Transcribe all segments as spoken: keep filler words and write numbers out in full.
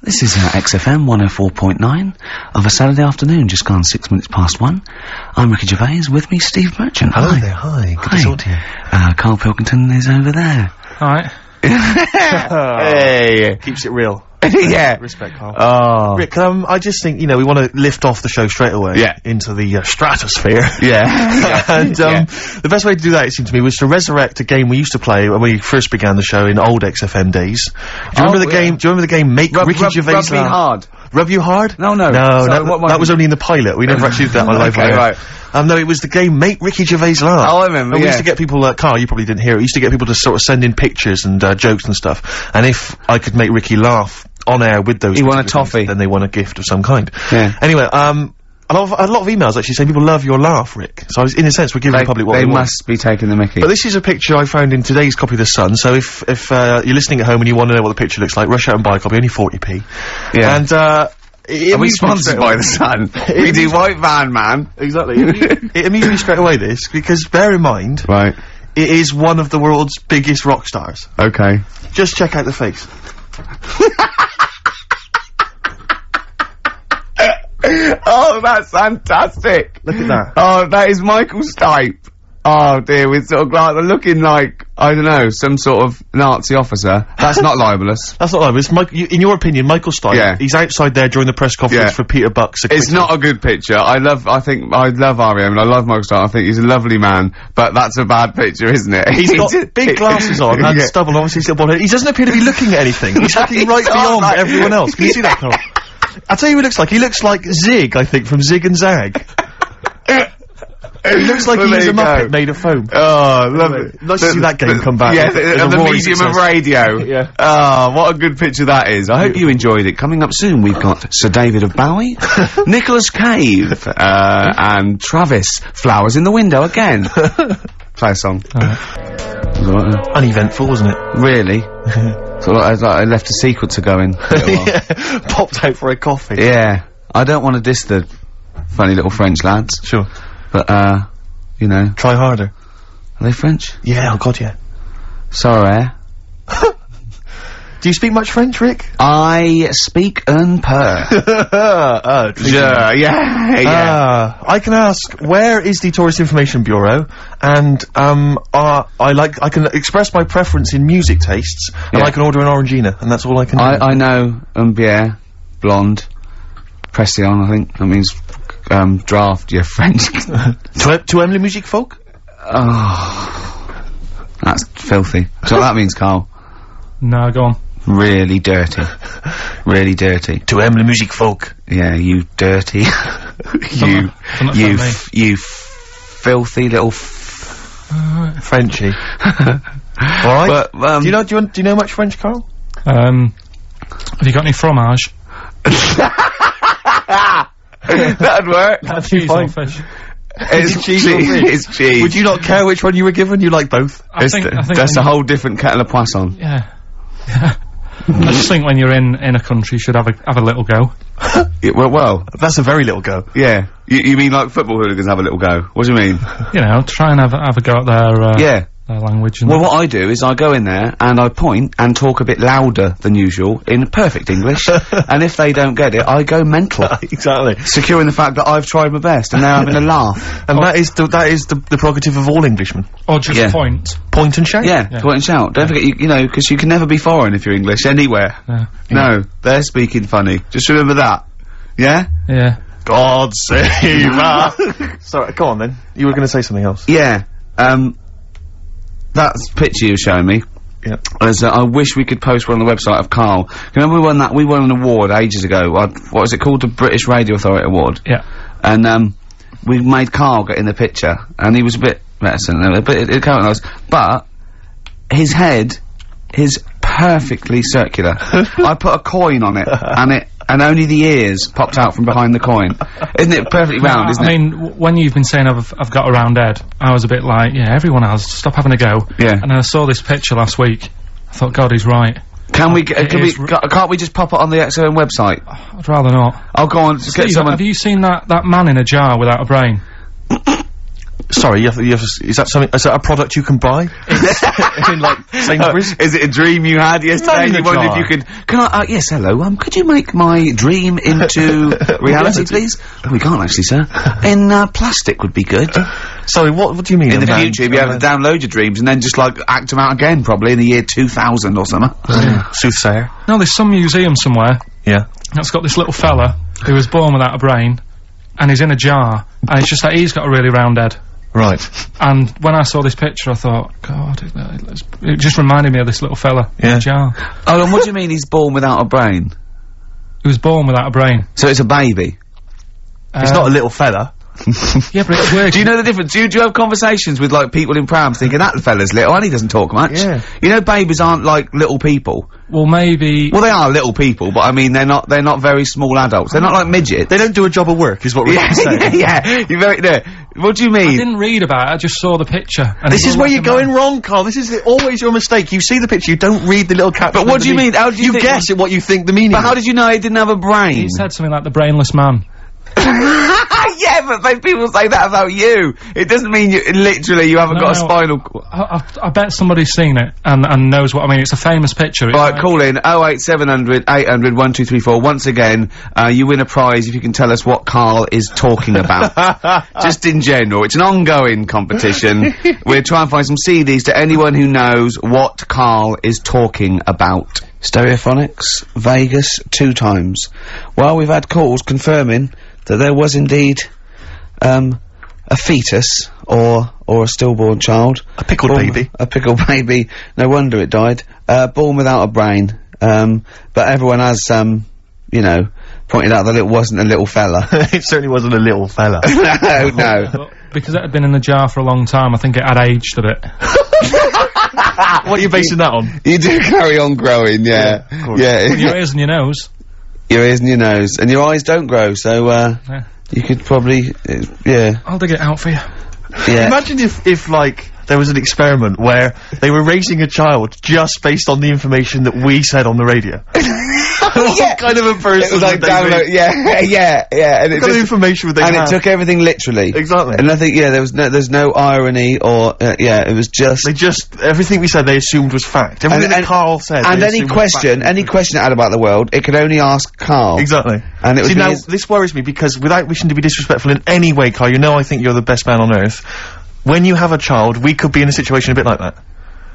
This is uh, X F M one oh four point nine of a Saturday afternoon, just gone six minutes past one. I'm Ricky Gervais, with me Steve Merchant. Hello hi. there, hi, good hi. to talk to you. Uh, Carl Pilkington is over there. Alright. Hey! Keeps it real. Yeah. Respect, Carl. Oh. Rick, um, I just think, you know, we want to lift off the show straight away. Yeah. Into the uh, stratosphere. Yeah. And, um, Yeah. the best way to do that, it seemed to me, was to resurrect a game we used to play when we first began the show in old X F M days. Do you remember Oh, the yeah. game, do you remember the game Make Rub, Ricky rub, Gervais rub me laugh? hard. Rub you hard? No, no. No, So that, what might that we- was only in the pilot. We never actually did that on live. Okay, radio. right. Um, no, it was the game Make Ricky Gervais Laugh. Oh, I remember, And we yeah. used to get people, uh, Carl, you probably didn't hear it, we used to get people to sort of send in pictures and, uh, jokes and stuff. And if I could make Ricky laugh on air with those He won a particular things, toffee. then they won a gift of some kind. Yeah. Anyway, um, a lot of, a lot of emails actually saying people love your laugh, Rick. So I was, in a sense, we're giving They, the public what they they want. must be taking the mickey. But this is a picture I found in today's copy of The Sun, so if, if, uh, you're listening at home and you want to know what the picture looks like, rush out and buy a copy, only forty p. Yeah. And, uh, it Are we amused me sponsored straight by away. The Sun? We do White Van Man. Exactly. It amused me straight away, this, because bear in mind, Right. it is one of the world's biggest rock stars. Okay. Just check out the face. Oh, that's fantastic. Look at that. Oh, that is Michael Stipe. Oh dear, with sort of like looking like, I don't know, some sort of Nazi officer. That's not libelous. That's not like it's Mike. You, in your opinion, Michael Stipe. Yeah. He's outside there during the press conference Yeah. for Peter Buck's. It's not a good picture. I love, I think, I love R E M and I love Michael Stipe. I think he's a lovely man, but that's a bad picture, isn't it? He's got big glasses on and Yeah. stubble. Obviously, he's got bald head. He doesn't appear to be looking at anything. He's looking right It's all beyond like- everyone else. Can you see that, Carl? I'll tell you what he looks like. He looks like Zig, I think, from Zig and Zag. He looks like Well, he there is a you go. Muppet made of foam. Oh, lovely. Nice to see that game come back. Yeah, with- the, with and a the roaring medium of success. radio. Yeah. Oh, what a good picture that is. I hope you enjoyed it. Coming up soon, we've got Sir David of Bowie, Nicholas Cave, uh, and Travis. Flowers in the Window again. Play a song. Right. Uneventful, wasn't it? Really? So like, like I left a secret to go in. for a little while. Yeah. Popped out for a coffee. Yeah. I don't want to diss the funny little French lads, Sure. but, uh, you know, Try harder. are they French? Yeah, oh god, yeah. Sorry. Do you speak much French, Rick? I speak un peu. uh, Yeah, yeah, yeah. Uh, I can ask, where is the Tourist Information Bureau? And, um, uh, I like, I can express my preference in music tastes, and Yeah. I can order an Orangina, and that's all I can do. I, I know un bière, blonde, pression, I think. That means, um, draft your French. Tu, tu aimes la musique folk? Oh. That's filthy. So that means, Carl. No, go on. Really dirty. Really dirty. Tu aimes la musique folk? Yeah, you dirty. you, Don't offend you, me. f you filthy little f Frenchy. Alright. But, um, do you know, do you, want- do you know much French, Carl? Um, have you got any fromage? That'd work. That's cheese fine. or fish? It's cheese cheese. or fish? It's cheese. Would you not care which one you were given? You like both? I It's think, the- I think that's a when whole different kettle of poisson. you- Yeah. I just think when you're in, in a country, you should have a, have a little go. Yeah, well, well, That's a very little go. yeah. You, you mean like football hooligans have a little go? What do you mean? You know, try and have, a- have a go at their, uh, Yeah. their language. And Well, what I do is I go in there and I point and talk a bit louder than usual in perfect English, and if they don't get it, I go mental, Exactly. securing the fact that I've tried my best and they're having a laugh. And that is the, that is the, the prerogative of all Englishmen. or just Yeah. point. Point and shout. Yeah, Yeah. point and shout. Don't forget, you, you know, because you can never be foreign if you're English anywhere. Yeah. No, they're speaking funny. Just remember that. Yeah? Yeah. God save us. Sorry, go on then. You were going to say something else. Yeah. Um, that picture you were showing me. Yeah. As, uh, I wish we could post one on the website of Carl. Remember we won that, we won an award ages ago, uh, what was it called, the British Radio Authority Award? Yeah. And, um, we made Carl get in the picture, and he was a bit reticent, uh, but it, it came out nice. But, his head is perfectly circular. I put a coin on it, and it, and only the ears popped out from behind the coin. Isn't it perfectly round, I, isn't I it? mean, w when you've been saying I've, I've got a round head, I was a bit like, yeah, everyone has, stop having a go. Yeah. And then I saw this picture last week. I thought, God, he's right. Can we, g- It can we, is r- ca- can't we just pop it on the X O N website? I'd rather not. I'll go on, just get Steve, someone. have you seen that, that man in a jar without a brain? Sorry, you have, you have to, is that something, is that a product you can buy? In, like, Sainsbury's? Is it a dream you had yesterday? in a You wondered jar. if you could, can I, uh, yes, hello, um, could you make my dream into reality, Reality. please? Oh, we can't actually, sir. In, uh, plastic would be good. Sorry, what, what do you mean? In the a man- future, you'd be able to download your dreams and then just, like, act them out again, probably, in the year two thousand or something. Soothsayer? No, there's some museum somewhere Yeah. that's got this little fella who was born without a brain, and he's in a jar, and it's just that he's got a really round head. Right. And when I saw this picture, I thought, God, it, it, it just reminded me of this little fella in Yeah. a jar. Oh, and what do you mean he's born without a brain? He was born without a brain. So it's a baby? He's Uh, not a little fella. Yeah, but it's weird. Do you know the difference? Do you, do you have conversations with, like, people in prams thinking, that fella's little and he doesn't talk much? Yeah. You know babies aren't, like, little people. Well, maybe... Well, they are little people, but I mean, they're not, they're not very small adults. They're not like midgets. They don't do a job of work, is what we're yeah, saying. yeah, yeah, you're very, no. What do you I mean? didn't read about it, I just saw the picture. And This it is looked where like you're a going man. wrong, Carl. This is the, always your mistake. You see the picture, you don't read the little caption. But what do you underneath. mean? How do you You think- guess at what you think the meaning But how is. did you know he didn't have a brain? He said something like the brainless man. Yeah, but they, people say that about you. It doesn't mean you, literally, you haven't No, got a no. spinal cord. I, I, I bet somebody's seen it and, and knows what I mean. It's a famous picture. It's Right, like- call in oh eight seven hundred eight hundred one two three four. Once again, uh, you win a prize if you can tell us what Carl is talking about. Just in general. It's an ongoing competition. We're trying to find some C Ds to anyone who knows what Carl is talking about. Stereophonics, Vegas, two times. Well, we've had calls confirming that there was indeed, um, a fetus, or, or a stillborn child. A pickled Born- baby. A pickled baby. No wonder it died. Uh, born without a brain. Um, but everyone has, um, you know, pointed out that it wasn't a little fella. It certainly wasn't a little fella. no, no. But because it had been in the jar for a long time, I think it had aged a bit. What are you basing that on? You do carry on growing, yeah. Yeah, of course. Yeah. Well, your ears and your nose. Your ears and your nose. And your eyes don't grow, so, uh, Yeah. you could probably, uh, yeah, I'll dig it out for you. yeah. Imagine if, if, like, there was an experiment where they were raising a child just based on the information that we said on the radio. What Yeah. kind of a person It was like would they download, be? yeah, yeah, yeah. And it What kind of just, information would they and have? it took everything literally. Exactly. And I think, yeah, there was no, there's no irony or, uh, yeah, it was just. They just, everything we said they assumed was fact. Everything that Carl said. and they any assumed was question, fact. any question it had about the world, it could only ask Carl. Exactly. And it would See, be now, his- this worries me because without wishing to be disrespectful in any way, Carl, you know I think you're the best man on earth. When you have a child, we could be in a situation a bit like that.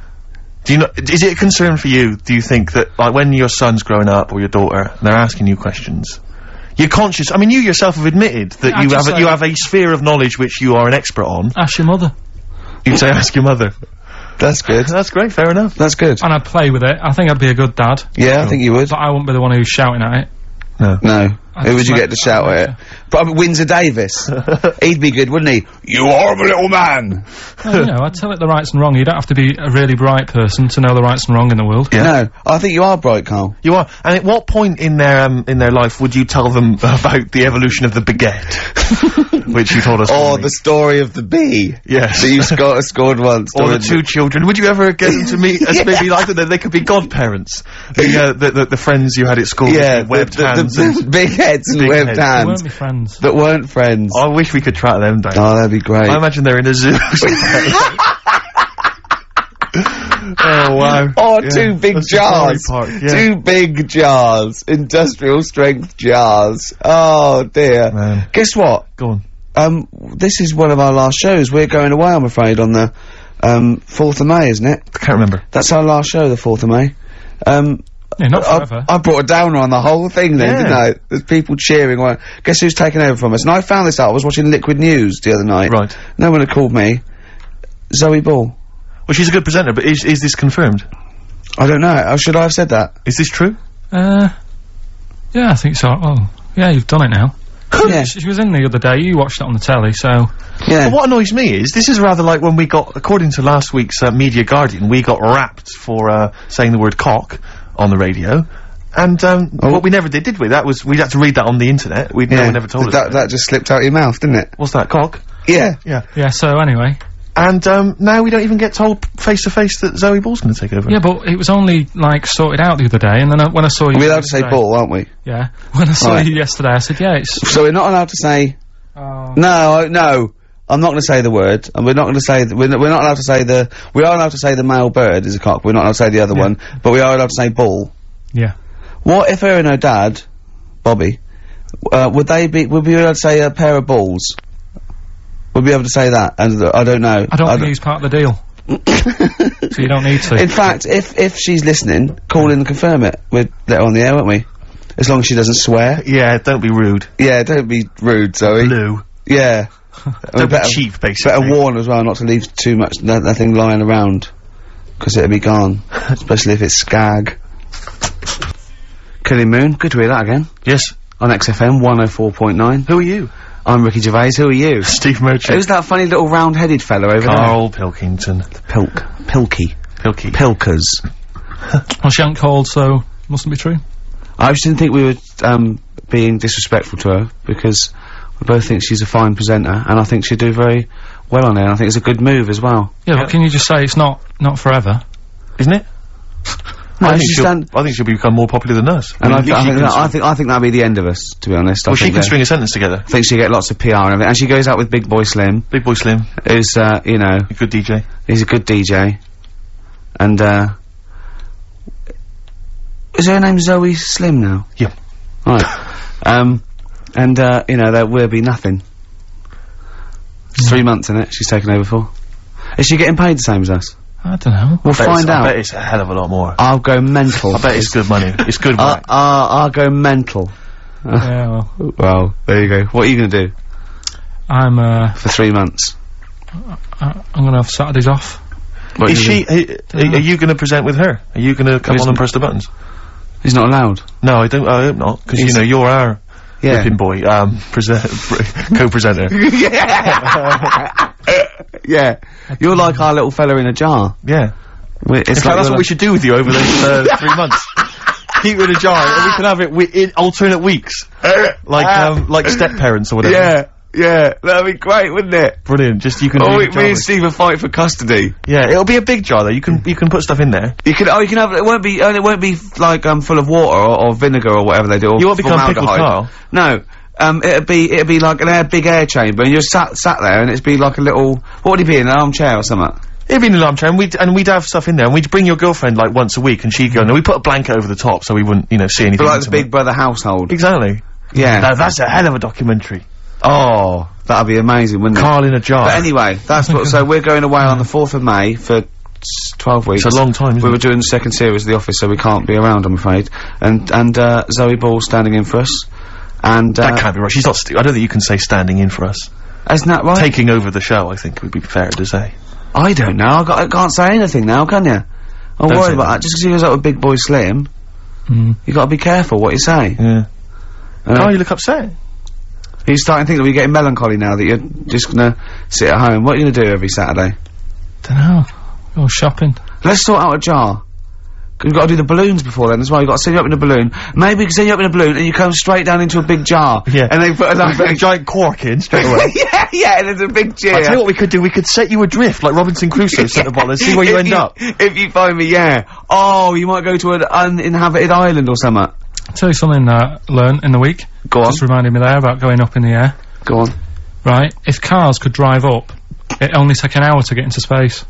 Do you know, is it a concern for you, do you think, that, like, when your son's growing up, or your daughter, and they're asking you questions, you're conscious, I mean, you yourself have admitted that I you just have, a, say- you have a sphere of knowledge which you are an expert on. Ask your mother. You'd say ask your mother. That's good. That's great, fair enough. That's good. And I'd play with it. I think I'd be a good dad. Yeah, I think you would. But I wouldn't be the one who's shouting at it. No. No. I Who would just you like- get to shout I at like it? Probably Windsor Davis. He'd be good, wouldn't he? You horrible little man! Well, you know, I'd tell it the rights and wrong. You don't have to be a really bright person to know the rights and wrong in the world. No, I think you are bright, Carl. You are. And at what point in their, um, in their life would you tell them about the evolution of the baguette? Which you told us. Or one the week. story of the bee. Yes. That you scored, scored once. Or the Story two of children. Would you ever get them to meet as maybe like that? They could be godparents. The, uh, the, the, the friends you had at school. Yeah, with webbed the, the, hands. the, and- the big heads and Big webbed heads. They hands. weren't my friends. That weren't friends. I wish we could track them down. Oh, that'd be great. I imagine they're in a zoo. Oh wow. Oh, Yeah. two big That's Safari jars. Park, yeah. Two big jars. Industrial strength jars. Oh, dear. Man. Guess what? Go on. Um, this is one of our last shows. We're going away, I'm afraid, on the, um, fourth of May, isn't it? I can't remember. That's our last show, the fourth of May. Um, Yeah, not I, forever. I brought a downer on the whole thing then, Yeah. didn't I? There's people cheering. Well, guess who's taken over from us? And I found this out. I was watching Liquid News the other night. Right. No one had called me. Zoe Ball. Well, she's a good presenter, but is is this confirmed? I don't know. How should I have said that? Is this true? Uh, yeah, I think so. Oh, yeah, you've done it now. Yeah. She, she was in the other day. You watched it on the telly, so Yeah. But what annoys me is, this is rather like when we got, according to last week's uh, Media Guardian, we got rapped for uh, saying the word cock on the radio. And, um, Oh. what we never did, did we? That was, we had to read that on the internet. We, no one ever told us. that, that just slipped out of your mouth, didn't it? What's that, cock? Yeah. Yeah. yeah. So anyway, And, um, now we don't even get told face to face that Zoe Ball's gonna take over. yeah, but it was only like sorted out the other day, and then I, when I saw you, We're allowed to say yesterday- ball, aren't we? Yeah, when I saw Right. you yesterday, I said, yeah, it's. So we're not allowed to say, Oh. no, I- no, I'm not going to say the word, and we're not going to say, th we're, n we're not allowed to say the, we are allowed to say the male bird is a cock, we're not allowed to say the other Yeah. one, but we are allowed to say bull. Yeah. What if her and her dad, Bobby, uh, would they be, would we be able to say a pair of balls? Would we be able to say that? And uh, I don't know. I don't I think he's part of the deal. So you don't need to. In fact, if, if she's listening, call in and confirm it. We'd let her on the air, won't we? As long as she doesn't swear. Yeah, don't be rude. Yeah, don't be rude, Zoe. Lou. Yeah. Don't be cheap, basically. Better warn as well not to leave too much, no, nothing lying around. Because it'll be gone. Especially if it's skag. Killing Moon, good to hear that again. Yes. On X F M one oh four point nine. Who are you? I'm Ricky Gervais, who are you? Steve Merchant. Who's that funny little round-headed fella over Carl Pilkington. there? Pilk. Pilky. Pilky. Pilkers. Well, she hadn't called, so mustn't be true. I just didn't think we were, um, being disrespectful to her, because we both think she's a fine presenter, and I think she'd do very well on there, and I think it's a good move as well. Yeah, but can you just say it's not, not forever? Isn't it? No, I, think she's she'll, done- I think she'll become more popular than us. And I, mean, I, she think can that, I s- think I think that'll be the end of us, to be honest. I Well, she think can that- string a sentence together. I think she get lots of P R and everything, and she goes out with Big Boy Slim, Big Boy Slim, who's, uh, you know, a good D J. he's a good D J, and, uh, is her name Zoe Slim now? Yeah. Right. um, and, uh, you know, there will be nothing. It's three months, isn't it, she's taken over for? Is she getting paid the same as us? I don't know. We'll Bet find it's- I out. bet it's a hell of a lot more. I'll go mental. I bet it's good money. It's good Uh, work. uh, I'll go mental. Yeah, well, Well, there you go. What are you gonna do I'm, uh, for three months? I- I'm gonna have Saturdays off. What Is are you she, gonna- are, are you gonna present with her? Are you gonna come Who's on and n- press the buttons? He's not allowed. No, I don't, I hope not, because you He's- know, you're our Yeah. whipping boy, um, present, co-presenter. Yeah. You're like our little fella in a jar. Yeah. We- It's In fact, like that's you're what we should do with you over those, uh, three months. Keep it in a jar, and we can have it wi in alternate weeks. Like, um, like step-parents or whatever. Yeah, yeah. That'd be great, wouldn't it? Brilliant, just you can Oh, do we, the jar me and with- Steve will fight for custody. Yeah, it'll be a big jar though, you can, you can put stuff in there. You can, oh, you can have, it won't be, and it won't be, like, um, full of water or, or vinegar or whatever they do. Or You won't become Pickled formaldehyde. Carl. No. Um, it'd be, it'd be like an air, big air chamber, and you're sat, sat there, and it'd be like a little, what would it be, an armchair or something? It'd be in an armchair, and we'd, and we'd have stuff in there, and we'd bring your girlfriend, like, once a week, and she'd go, no, we put a blanket over the top, so we wouldn't, you know, see anything. But like the intimate. Big Brother household. Exactly. Yeah. Now, that's a hell of a documentary. Oh, that'd be amazing, wouldn't it? Carl in a jar. But anyway, that's what, so we're going away on the fourth of May for s- twelve weeks. It's a long time, isn't We it? were doing the second series of The Office, so we can't be around, I'm afraid. And, and, uh, Zoe Ball's standing in for us. And, uh, That can't be right. She's not, st I don't think you can say standing in for us. isn't that right? Taking over the show, I think, would be fair to say. I don't know, I, got, I can't say anything now, can you? I'm Don't worried say about that. that. Just because he goes out with Big Boy Slim, Mm. you gotta be careful what you say. Yeah. Uh, Carl, you look upset. He's starting to think that we're getting melancholy now, that you're just gonna sit at home. What are you gonna do every Saturday? Dunno. Go shopping. Let's sort out a jar. 'Cause We've got to do the balloons before then as well. You've got to send you up in a balloon. Maybe we can send you up in a balloon and you come straight down into a big jar. Yeah. And they put a, We like, put a giant cork in straight away. yeah, yeah, and there's a big cheer. I tell you what we could do, we could set you adrift, like Robinson Crusoe set the bottle, and see where you If end up. If you find me, yeah. Oh, you might go to an uninhabited island or something. I'll tell you something uh, learned in the week. Go on. Just reminded me there about going up in the air. Go on. Right? If cars could drive up, it only take an hour to get into space.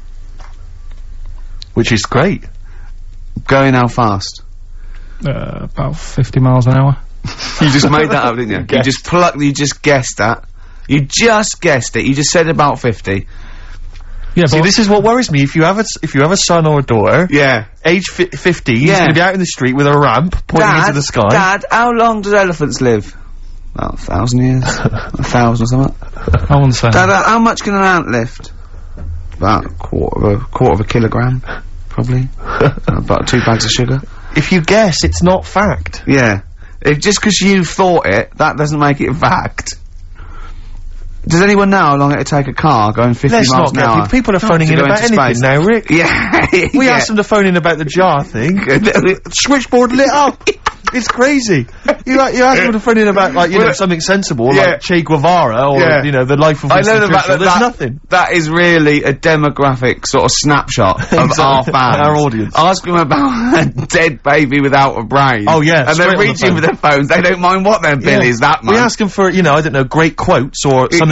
Which is great. Going how fast? Uh, about fifty miles an hour. You just made that up, didn't you? You Guessed. just plucked, you just guessed that. You just guessed it. You just said about fifty. Yeah, See, but this is what worries me. If you have a, s- if you have a son or a daughter, Yeah. age fi fifty, he's Yeah. gonna be out in the street with a ramp pointing Dad, into the sky. Dad, how long do elephants live? About a thousand years. A thousand or something. I wouldn't say Dad, that. uh, how much can an ant lift? About a quarter of a quarter of a kilogram, probably. uh, about two bags of sugar. If you guess, it's not fact. Yeah. If just because you thought it, that doesn't make it a fact. Does anyone know how long it'd take a car going fifty Let's miles not an get hour? people, people are phoning to in go about into anything space? now, Rick. Yeah. We yeah. asked them to phone in about the jar thing. Switchboard lit up. It's crazy. You, a- you asked them to phone in about, like, you know, Well, something sensible, yeah. like Che Guevara, or, Yeah. you know, the life of I Winston know about Churchill. that. There's that, nothing. That is really a demographic sort of snapshot of Exactly. our fans. Our audience. Ask them about a dead baby without a brain. Oh, yeah, And straight they're on the reaching phone. for their phones. They don't mind what their bill Yeah. is that We month. ask them for, you know, I don't know, great quotes or something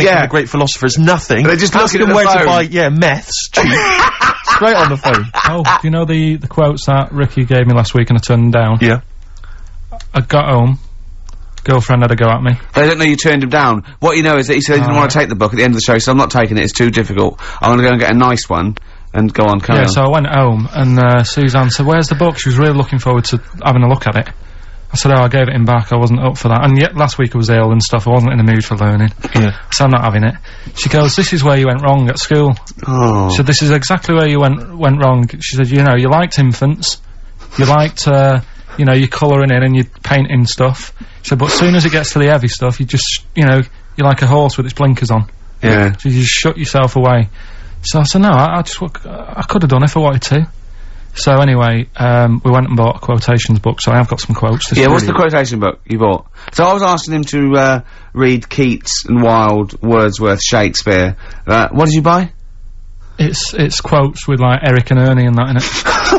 from the great philosophers, nothing. They're just Ask looking them at the where to phone. buy, yeah, meths, cheap. Straight on the phone. Oh, do you know the, the quotes that Ricky gave me last week and I turned them down? Yeah. I got home, girlfriend had a go at me. They don't know you turned him down. What you know is that he said he didn't Oh, want to take the book at the end of the show, so I'm not taking it, it's too difficult. I'm gonna go and get a nice one, and go on, carry Yeah, on. so I went home and uh, Suzanne said, where's the book? She was really looking forward to having a look at it. I said, oh, I gave it him back, I wasn't up for that. And yet, last week I was ill and stuff, I wasn't in the mood for learning. Yeah. So I'm not having it. She goes, this is where you went wrong at school. Oh. She said, this is exactly where you went went wrong. She said, you know, you liked infants, you liked, uh, you know, you're colouring in and you're painting stuff. She said, but as soon as it gets to the heavy stuff, you just, you know, you're like a horse with its blinkers on. Yeah. So you just shut yourself away. So I said, no, I, I just, w I could have done it if I wanted to. So anyway, um, we went and bought a quotations book, so I have got some quotes. This Yeah, is what's the really- quotation book you bought? So I was asking him to, uh, read Keats and Wilde, Wordsworth, Shakespeare. Uh, what did you buy? It's, it's quotes with like Eric and Ernie and that in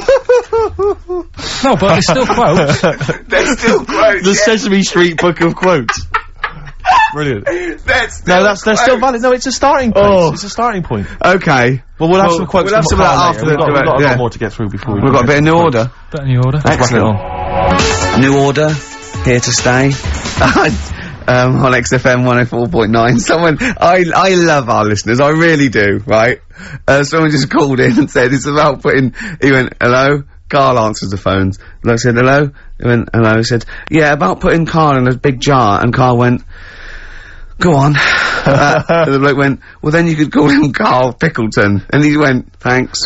it. No, but it's still quotes. They're still quotes. The Sesame Street book of quotes. Brilliant. That's No, that's they're still valid. No, it's a starting place. Oh. It's a starting point. Okay. Well, we'll have Well, some quotes. we'll have from some of that Carl after later. the- We've got, we've got a yeah. lot more to get through before we We've got a get bit of to new the order. Bit of new order. Wrap it Excellent. on. New order, here to stay. um, on X F M one oh four point nine. Someone, I, I love our listeners, I really do, right? Uh, someone just called in and said it's about putting, he went, hello? Carl answers the phones. The bloke said, hello? He went, hello? He said, yeah, about putting Carl in a big jar, and Carl went, go on. uh, and the bloke went, well then you could call him Carl Pickleton. And he went, thanks.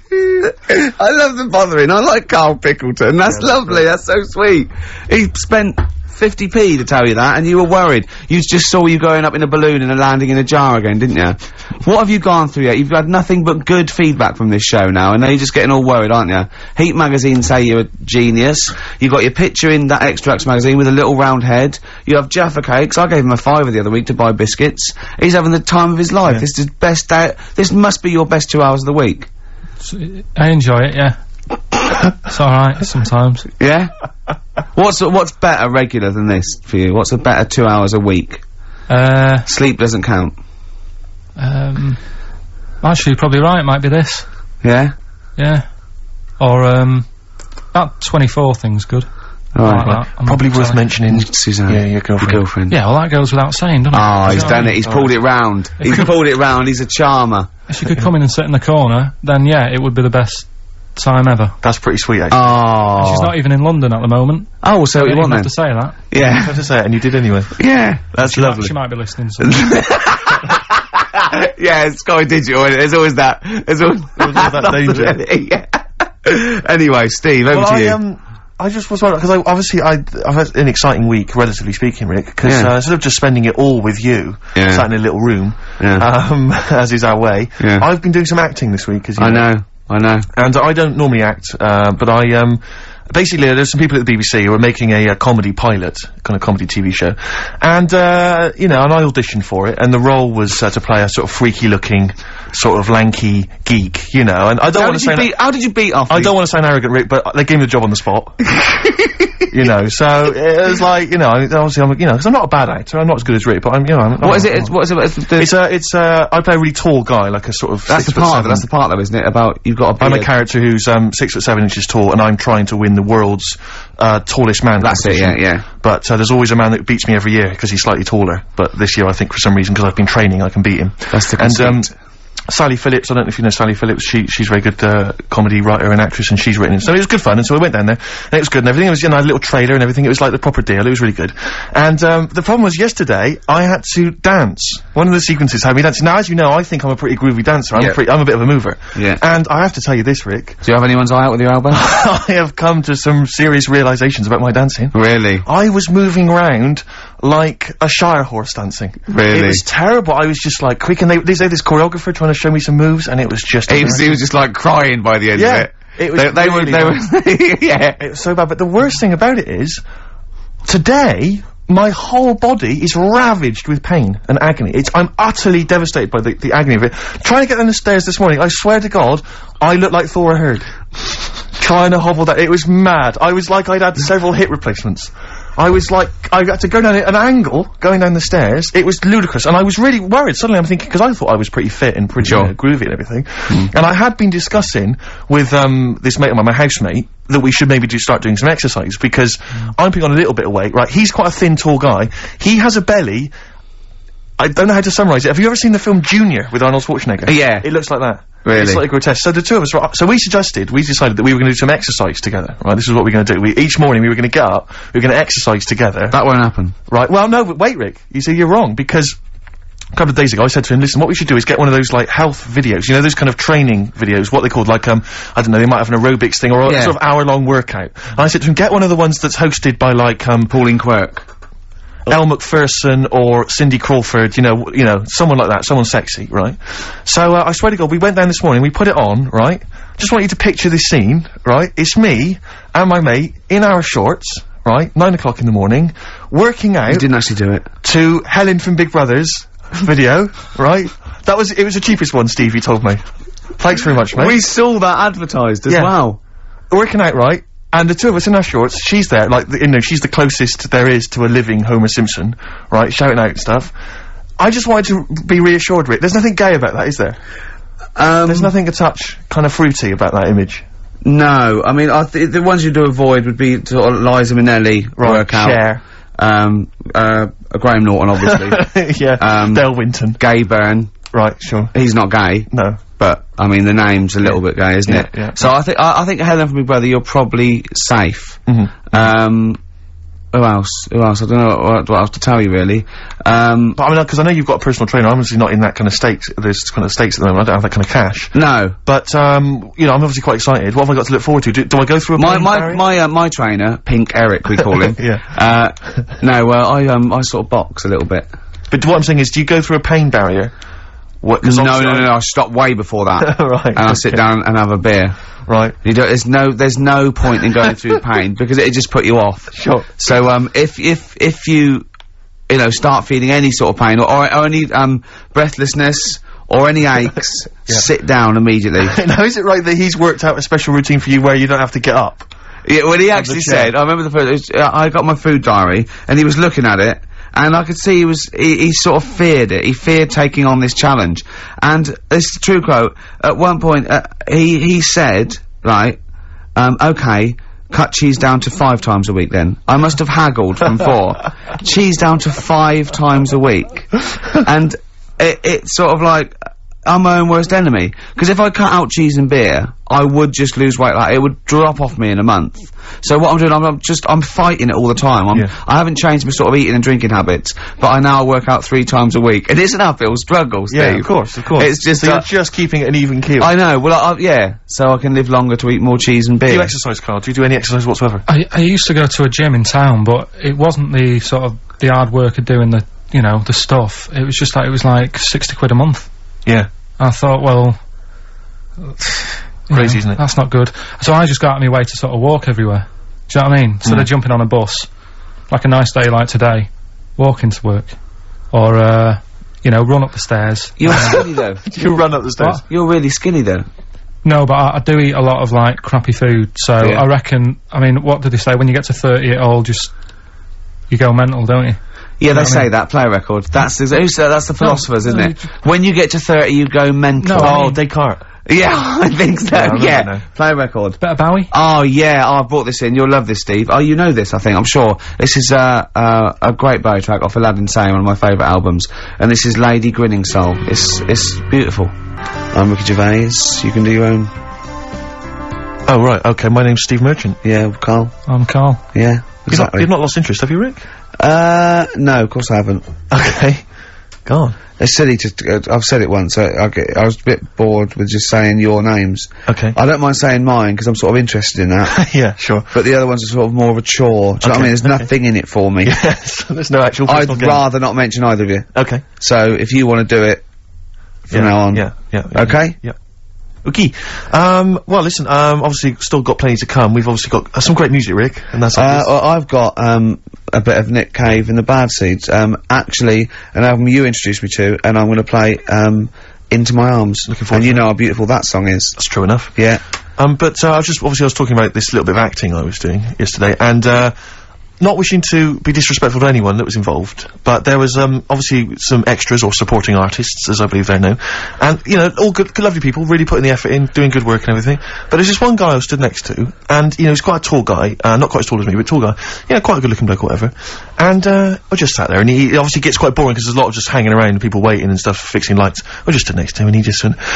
I love the bothering. I like Carl Pickleton. That's Yeah, lovely. That's so sweet. He spent fifty p to tell you that, and you were worried. You just saw you going up in a balloon and landing in a jar again, didn't you? What have you gone through yet? You've had nothing but good feedback from this show now, and now you're just getting all worried, aren't you? Heat magazine say you're a genius. You got your picture in that Extracts magazine with a little round head. You have Jaffa cakes. I gave him a fiver the other week to buy biscuits. He's having the time of his life. Yeah. This is his best day. This must be your best two hours of the week. I enjoy it, yeah. It's alright sometimes. Yeah? What's what's better regular than this for you? What's a better two hours a week? Uh, Sleep doesn't count. um, actually, you're probably right, it might be this. Yeah? Yeah. Or, um, that twenty-four thing's good. All I right. like that. I'm Probably not worth sorry. mentioning. Suzanne. Yeah, your girlfriend. Your girlfriend. Yeah, well that goes without saying, doesn't it? Oh, Do you he's know done what I it. mean? He's pulled it round. He's pulled it round. He's a charmer. If you could come in and sit in the corner, then yeah, it would be the best time ever. That's pretty sweet, actually. Oh. She's not even in London at the moment. Oh, well, so I what you didn't want have then? to say that. I Yeah. had to say it, and you did anyway. Yeah. That's She might, lovely. she might be listening. So. Yeah, it's Sky Digital, isn't it? There's always that. There's always, always that danger. Yeah. Anyway, Steve, over Well, to I, you. um, I just was wondering, because I, obviously I, I've had an exciting week, relatively speaking, Rick, because Yeah. uh, instead of just spending it all with you, Yeah. sat in a little room, Yeah. um, as is our way, Yeah. I've been doing some acting this week, as you I know. I know. And I don't normally act, uh, but I, um, basically there's some people at the B B C who are making a, uh comedy pilot, kind of comedy T V show, and, uh, you know, and I auditioned for it, and the role was uh, to play a sort of freaky-looking, sort of lanky geek, you know, and I don't How want did to you say... beat, how did you beat off I these- don't want to sound arrogant, Rick, but they gave me the job on the spot. You know, so it was like, you know, I- obviously I'm, you know, because I'm not a bad actor, I'm not as good as Rick, but I'm, you know, I'm, What is it? It's, what is it? It's the, It's a, it's a, I play a really tall guy, like a sort of that's the six foot part. seven. That's the part, though, isn't it? About you've got to. I'm a character who's um, six foot seven inches tall, and I'm trying to win the world's uh, tallest man. That's it. competition. Yeah, yeah. But uh, there's always a man that beats me every year because he's slightly taller. But this year, I think for some reason, because I've been training, I can beat him. That's the And um, conceit. Sally Phillips, I don't know if you know Sally Phillips, she, she's a very good, uh, comedy writer and actress, and she's written it. So it was good fun, and so we went down there, and it was good and everything. It was, you know, a little trailer and everything. It was like the proper deal. It was really good. And, um, the problem was yesterday, I had to dance. One of the sequences had me dancing. Now, as you know, I think I'm a pretty groovy dancer. I'm Yeah. a pretty, I'm a bit of a mover. Yeah. And I have to tell you this, Rick. Do you have anyone's eye out with your elbow? I have come to some serious realizations about my dancing. Really? I was moving around like a Shire horse dancing. Really? It was terrible. I was just like quick, and they, they say this choreographer trying to show me some moves, and it was just... He was, he was just like crying by the end Yeah, of it. it was They, they really were. They were. Yeah. It was so bad, but the worst thing about it is, today, my whole body is ravaged with pain and agony. It's, I'm utterly devastated by the, the agony of it. Trying to get down the stairs this morning, I swear to God, I looked like Thor Hurd. Trying to hobble that, it was mad. I was like I'd had several hip replacements. I was like, I had to go down at an angle, going down the stairs. It was ludicrous, and I was really worried. Suddenly I'm thinking, because I thought I was pretty fit and pretty Sure. you know, groovy and everything. And I had been discussing with, um, this mate of mine, my housemate, that we should maybe do start doing some exercise, because I'm putting on a little bit of weight, right? He's quite a thin, tall guy. He has a belly. I don't know how to summarise it. Have you ever seen the film Junior with Arnold Schwarzenegger? Yeah. It looks like that. Really? It's like grotesque. So the two of us, right, so we suggested, we decided that we were going to do some exercise together, right? This is what we we're going to do. We, each morning we were going to get up, we were going to exercise together. That won't happen. Right, well, no, but wait, Rick. You see, you're wrong, because a couple of days ago I said to him, listen, what we should do is get one of those, like, health videos, you know, those kind of training videos, what they called, like, um, I don't know, they might have an aerobics thing, or a Yeah. sort of hour-long workout. And I said to him, get one of the ones that's hosted by, like, um, Pauline Quirk. Elle Macpherson or Cindy Crawford, you know, w- you know, someone like that, someone sexy, right? So, uh, I swear to God, we went down this morning, we put it on, right? Just want you to picture this scene, right? It's me and my mate in our shorts, right? Nine o'clock in the morning, working out You didn't actually do it. to Helen from Big Brother's video, right? That was, it was the cheapest one, Steve, he told me. Thanks very much, mate. We saw that advertised as Yeah. well. Working out, right? And the two of us in our shorts, she's there, like, the, you know, she's the closest there is to a living Homer Simpson, right, shouting out and stuff. I just wanted to be reassured, Rick. There's nothing gay about that, is there? Um, There's nothing a touch kind of fruity about that image. No, I mean, I th the ones you do avoid would be sort of Liza Minnelli Right, workout. Cher. Um, uh, Graham Norton, obviously. yeah, Um, Del Winton. Gay Byrne. Right, sure. He's not gay, No. but, I mean, the name's a little bit gay, isn't Yeah, it? yeah. So I think, I, I think Helen from Big Brother, you're probably safe. Mm-hmm. Um, who else? Who else? I don't know what, what else to tell you, really. Um, But I mean, because I know you've got a personal trainer, I'm obviously not in that kind of stakes, there's kind of stakes at the moment, I don't have that kind of cash. no. But, um, you know, I'm obviously quite excited. What have I got to look forward to? Do, do I go through a My pain my barrier? my uh, my trainer, Pink Eric, we call him. Yeah. Uh, no, well, I um I sort of box a little bit. But what I'm saying is, do you go through a pain barrier? What, 'cause No, no, obviously no, I- no. I stop way before that, right. and I sit okay. down and have a beer. Right. You don't. There's no. There's no point in going through the pain because it just put you off. Sure. So um, if if if you, you know, start feeling any sort of pain or, or, or any um breathlessness or any aches, Yeah. sit down immediately. Now, is it right that he's worked out a special routine for you where you don't have to get up? Yeah, well, he actually chair. said, I remember the first, it was, uh, I got my food diary, and he was looking at it, and I could see he was, he, he sort of feared it, he feared taking on this challenge. And, this is a true quote, at one point, uh, he, he said, right, um, okay, cut cheese down to five times a week then. I must have haggled from four. Cheese down to five times a week. And it, it's sort of like, I'm my own worst enemy. Because if I cut out cheese and beer, I would just lose weight. Like, it would drop off me in a month. So what I'm doing, I'm, I'm just, I'm fighting it all the time. I'm, Yeah. I haven't changed my sort of eating and drinking habits, but I now work out three times a week. It is an uphill struggle, Steve. Yeah, of course, of course. It's just, so uh, you're just keeping it an even keel. I know, well, I, I, yeah, so I can live longer to eat more cheese and beer. do you exercise, Carl? Do you do any exercise whatsoever? I, I used to go to a gym in town, but it wasn't the sort of the hard work of doing the, you know, the stuff. It was just like, it was like sixty quid a month. Yeah. I thought, well, you Crazy, know, isn't it? That's not good. So I just got out of my way to sort of walk everywhere. Do you know what I mean? Instead Mm. of jumping on a bus, like a nice day like today, walking to work, or uh, you know, run up the stairs. You're skinny though. You run up the stairs. What? You're really skinny though. No, but I, I do eat a lot of like crappy food. So Yeah. I reckon. I mean, what do they say? When you get to thirty, it all just you go mental, don't you? Yeah, they what I say mean? that, play record. That's, who said, that's the philosophers, isn't no, it? When you get to thirty, you go mental. No, I Oh, mean- Descartes. Yeah, I think so, I remember yeah. now. Play record. Better Bowie. Oh, yeah, oh, I brought this in. You'll love this, Steve. Oh, you know this, I think, I'm sure. This is, uh, uh, a great Bowie track off Aladdin Sane, one of my favourite albums. And this is Lady Grinning Soul. It's, it's beautiful. I'm Ricky Gervais. You can do your own. Oh, right, okay, my name's Steve Merchant. Yeah, Carl. I'm Carl. Yeah, You've, not, exactly. you've not lost interest, have you, Rick? Uh, no, of course I haven't. Okay. Go on. It's silly to, uh, I've said it once, I, I, get, I was a bit bored with just saying your names. Okay. I don't mind saying mine, because I'm sort of interested in that. yeah, sure. But the other ones are sort of more of a chore. Do you know what I Okay, mean? There's okay. nothing in it for me. Yes, there's no actual I'd personal gain. rather not mention either of you. Okay. So, if you want to do it from yeah, now on. Yeah, yeah. yeah Okay? Yeah. Okay. Um, well, listen, um, obviously, still got plenty to come. We've obviously got uh, some great music, Rick, and that's Uh, obvious. well, I've got, um, a bit of Nick Cave and the Bad Seeds. Um, actually, an album you introduced me to, and I'm gonna play, um, Into My Arms. Looking forward And to you it. know how beautiful that song is. That's true enough. Yeah. Um, but, uh, I was just, obviously I was talking about this little bit of acting I was doing yesterday, and, uh, not wishing to be disrespectful to anyone that was involved, but there was, um, obviously some extras or supporting artists, as I believe they're known, and, you know, all good, good lovely people, really putting the effort in, doing good work and everything, but there's just one guy I was stood next to, and, you know, he's quite a tall guy, uh, not quite as tall as me, but tall guy, you know, quite a good looking bloke or whatever, and, uh, I just sat there, and he, he obviously gets quite boring, because there's a lot of just hanging around and people waiting and stuff, fixing lights. I just stood next to him, and he just went,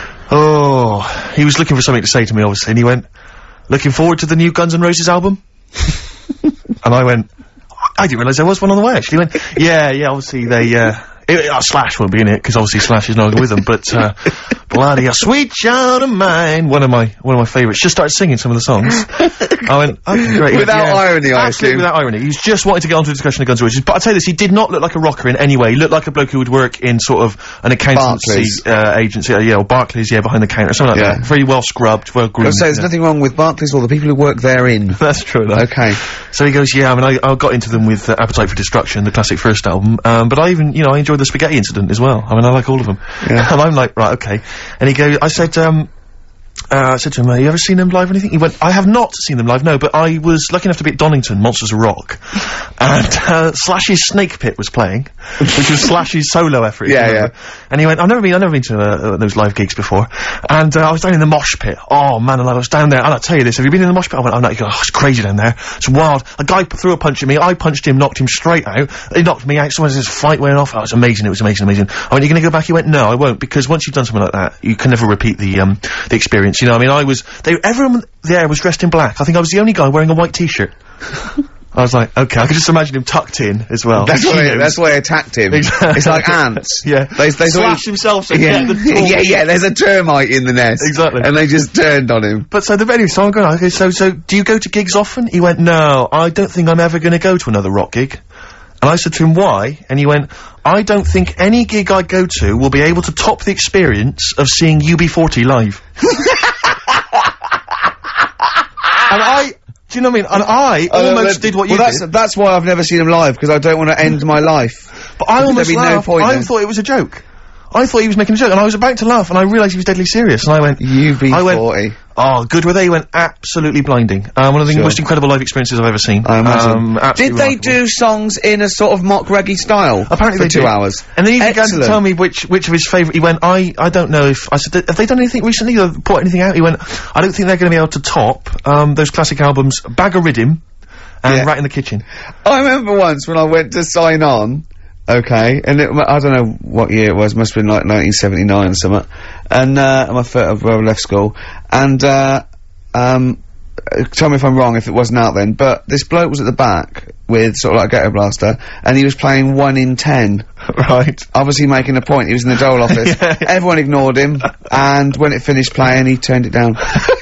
oh, he was looking for something to say to me, obviously, and he went, looking forward to the new Guns N' Roses album? And I went, I didn't realise there was one on the way, actually. He went, yeah, yeah, obviously they, uh, it, uh, Slash won't be in it, because obviously Slash is no longer with them, but, uh, bloody hell, Sweet Child of Mine, one of my, one of my favourites, just started singing some of the songs. I went, okay, great. Without yeah, irony, I absolutely assume. without irony. He was just wanting to get onto a discussion of Guns N' Roses, but I'll tell you this, he did not look like a rocker in any way. He looked like a bloke who would work in sort of an accountancy, Barclays. uh, agency, uh, yeah, or Barclays, yeah, behind the counter, something like Yeah. that. Very well scrubbed, well I groomed. was saying, there's yeah. nothing wrong with Barclays or the people who work therein. That's true enough. Okay. So he goes, yeah, I mean, I, I got into them with uh, Appetite for Destruction, the classic first album, um, but I even, you know, I enjoyed the Spaghetti Incident as well. I mean, I like all of them. Yeah. And I'm like, right, okay. And he goes, I said, um, uh, I said to him, have you ever seen them live or anything? He went, I have not seen them live, no, but I was lucky enough to be at Donington, Monsters of Rock, and, uh, Slash's Snake Pit was playing, which was Slash's solo effort. if Yeah, you remember. yeah. And he went, I've never been, I've never been to, uh, those live gigs before, and, uh, I was down in the mosh pit. Oh, man, and I was down there, and I'll tell you this, have you been in the mosh pit? I went, I'm not, he goes, oh, it's crazy down there, it's wild. A guy p- threw a punch at me, I punched him, knocked him straight out, he knocked me out, so this fight went off, oh, it was amazing, it was amazing, amazing. I went, you're gonna go back? He went, no, I won't, because once you've done something like that, you can never repeat the, um, the experience, you know, I mean, I was, they, everyone there was dressed in black, I think I was the only guy wearing a white t-shirt. I was like, okay, I could just imagine him tucked in as well. That's He why, knows. that's why I attacked him. Exactly. It's like ants. Yeah. They, they thought Slash he- himself, so yeah. get the talk. yeah, yeah, there's a termite in the nest. Exactly. And they just turned on him. But so the anyway, so I'm going, okay, so, so, do you go to gigs often? He went, no, I don't think I'm ever gonna go to another rock gig. And I said to him, why? And he went, I don't think any gig I go to will be able to top the experience of seeing U B forty live. And I, do you know what I mean? And I almost did what you well, that's, did. that's why I've never seen him live, because I don't want to end my life. But I almost There'd be no laughed. point I then. thought it was a joke. I thought he was making a joke, and I was about to laugh, and I realised he was deadly serious, and I went, U B I went, forty. oh, good were they? He went, absolutely blinding. Um, one of the Sure. most incredible live experiences I've ever seen. I imagine. Um, Did absolutely they remarkable. do songs in a sort of mock reggae style? Apparently for they two did. hours. And then he began to Excellent. tell me which which of his favourite. He went, I I don't know if I said, have they done anything recently or put anything out? He went, I don't think they're going to be able to top um those classic albums, Bag o' Riddim and Yeah. Rat in the Kitchen. I remember once when I went to sign on, okay, and it, I don't know what year it was, must have been like nineteen seventy-nine or something, and, uh, my first, I left school, and, uh, um, uh, tell me if I'm wrong if it wasn't out then, but this bloke was at the back with sort of like a ghetto blaster, and he was playing one in ten. Right. Obviously making a point, he was in the dole office. Yeah. Everyone ignored him, and when it finished playing, he turned it down.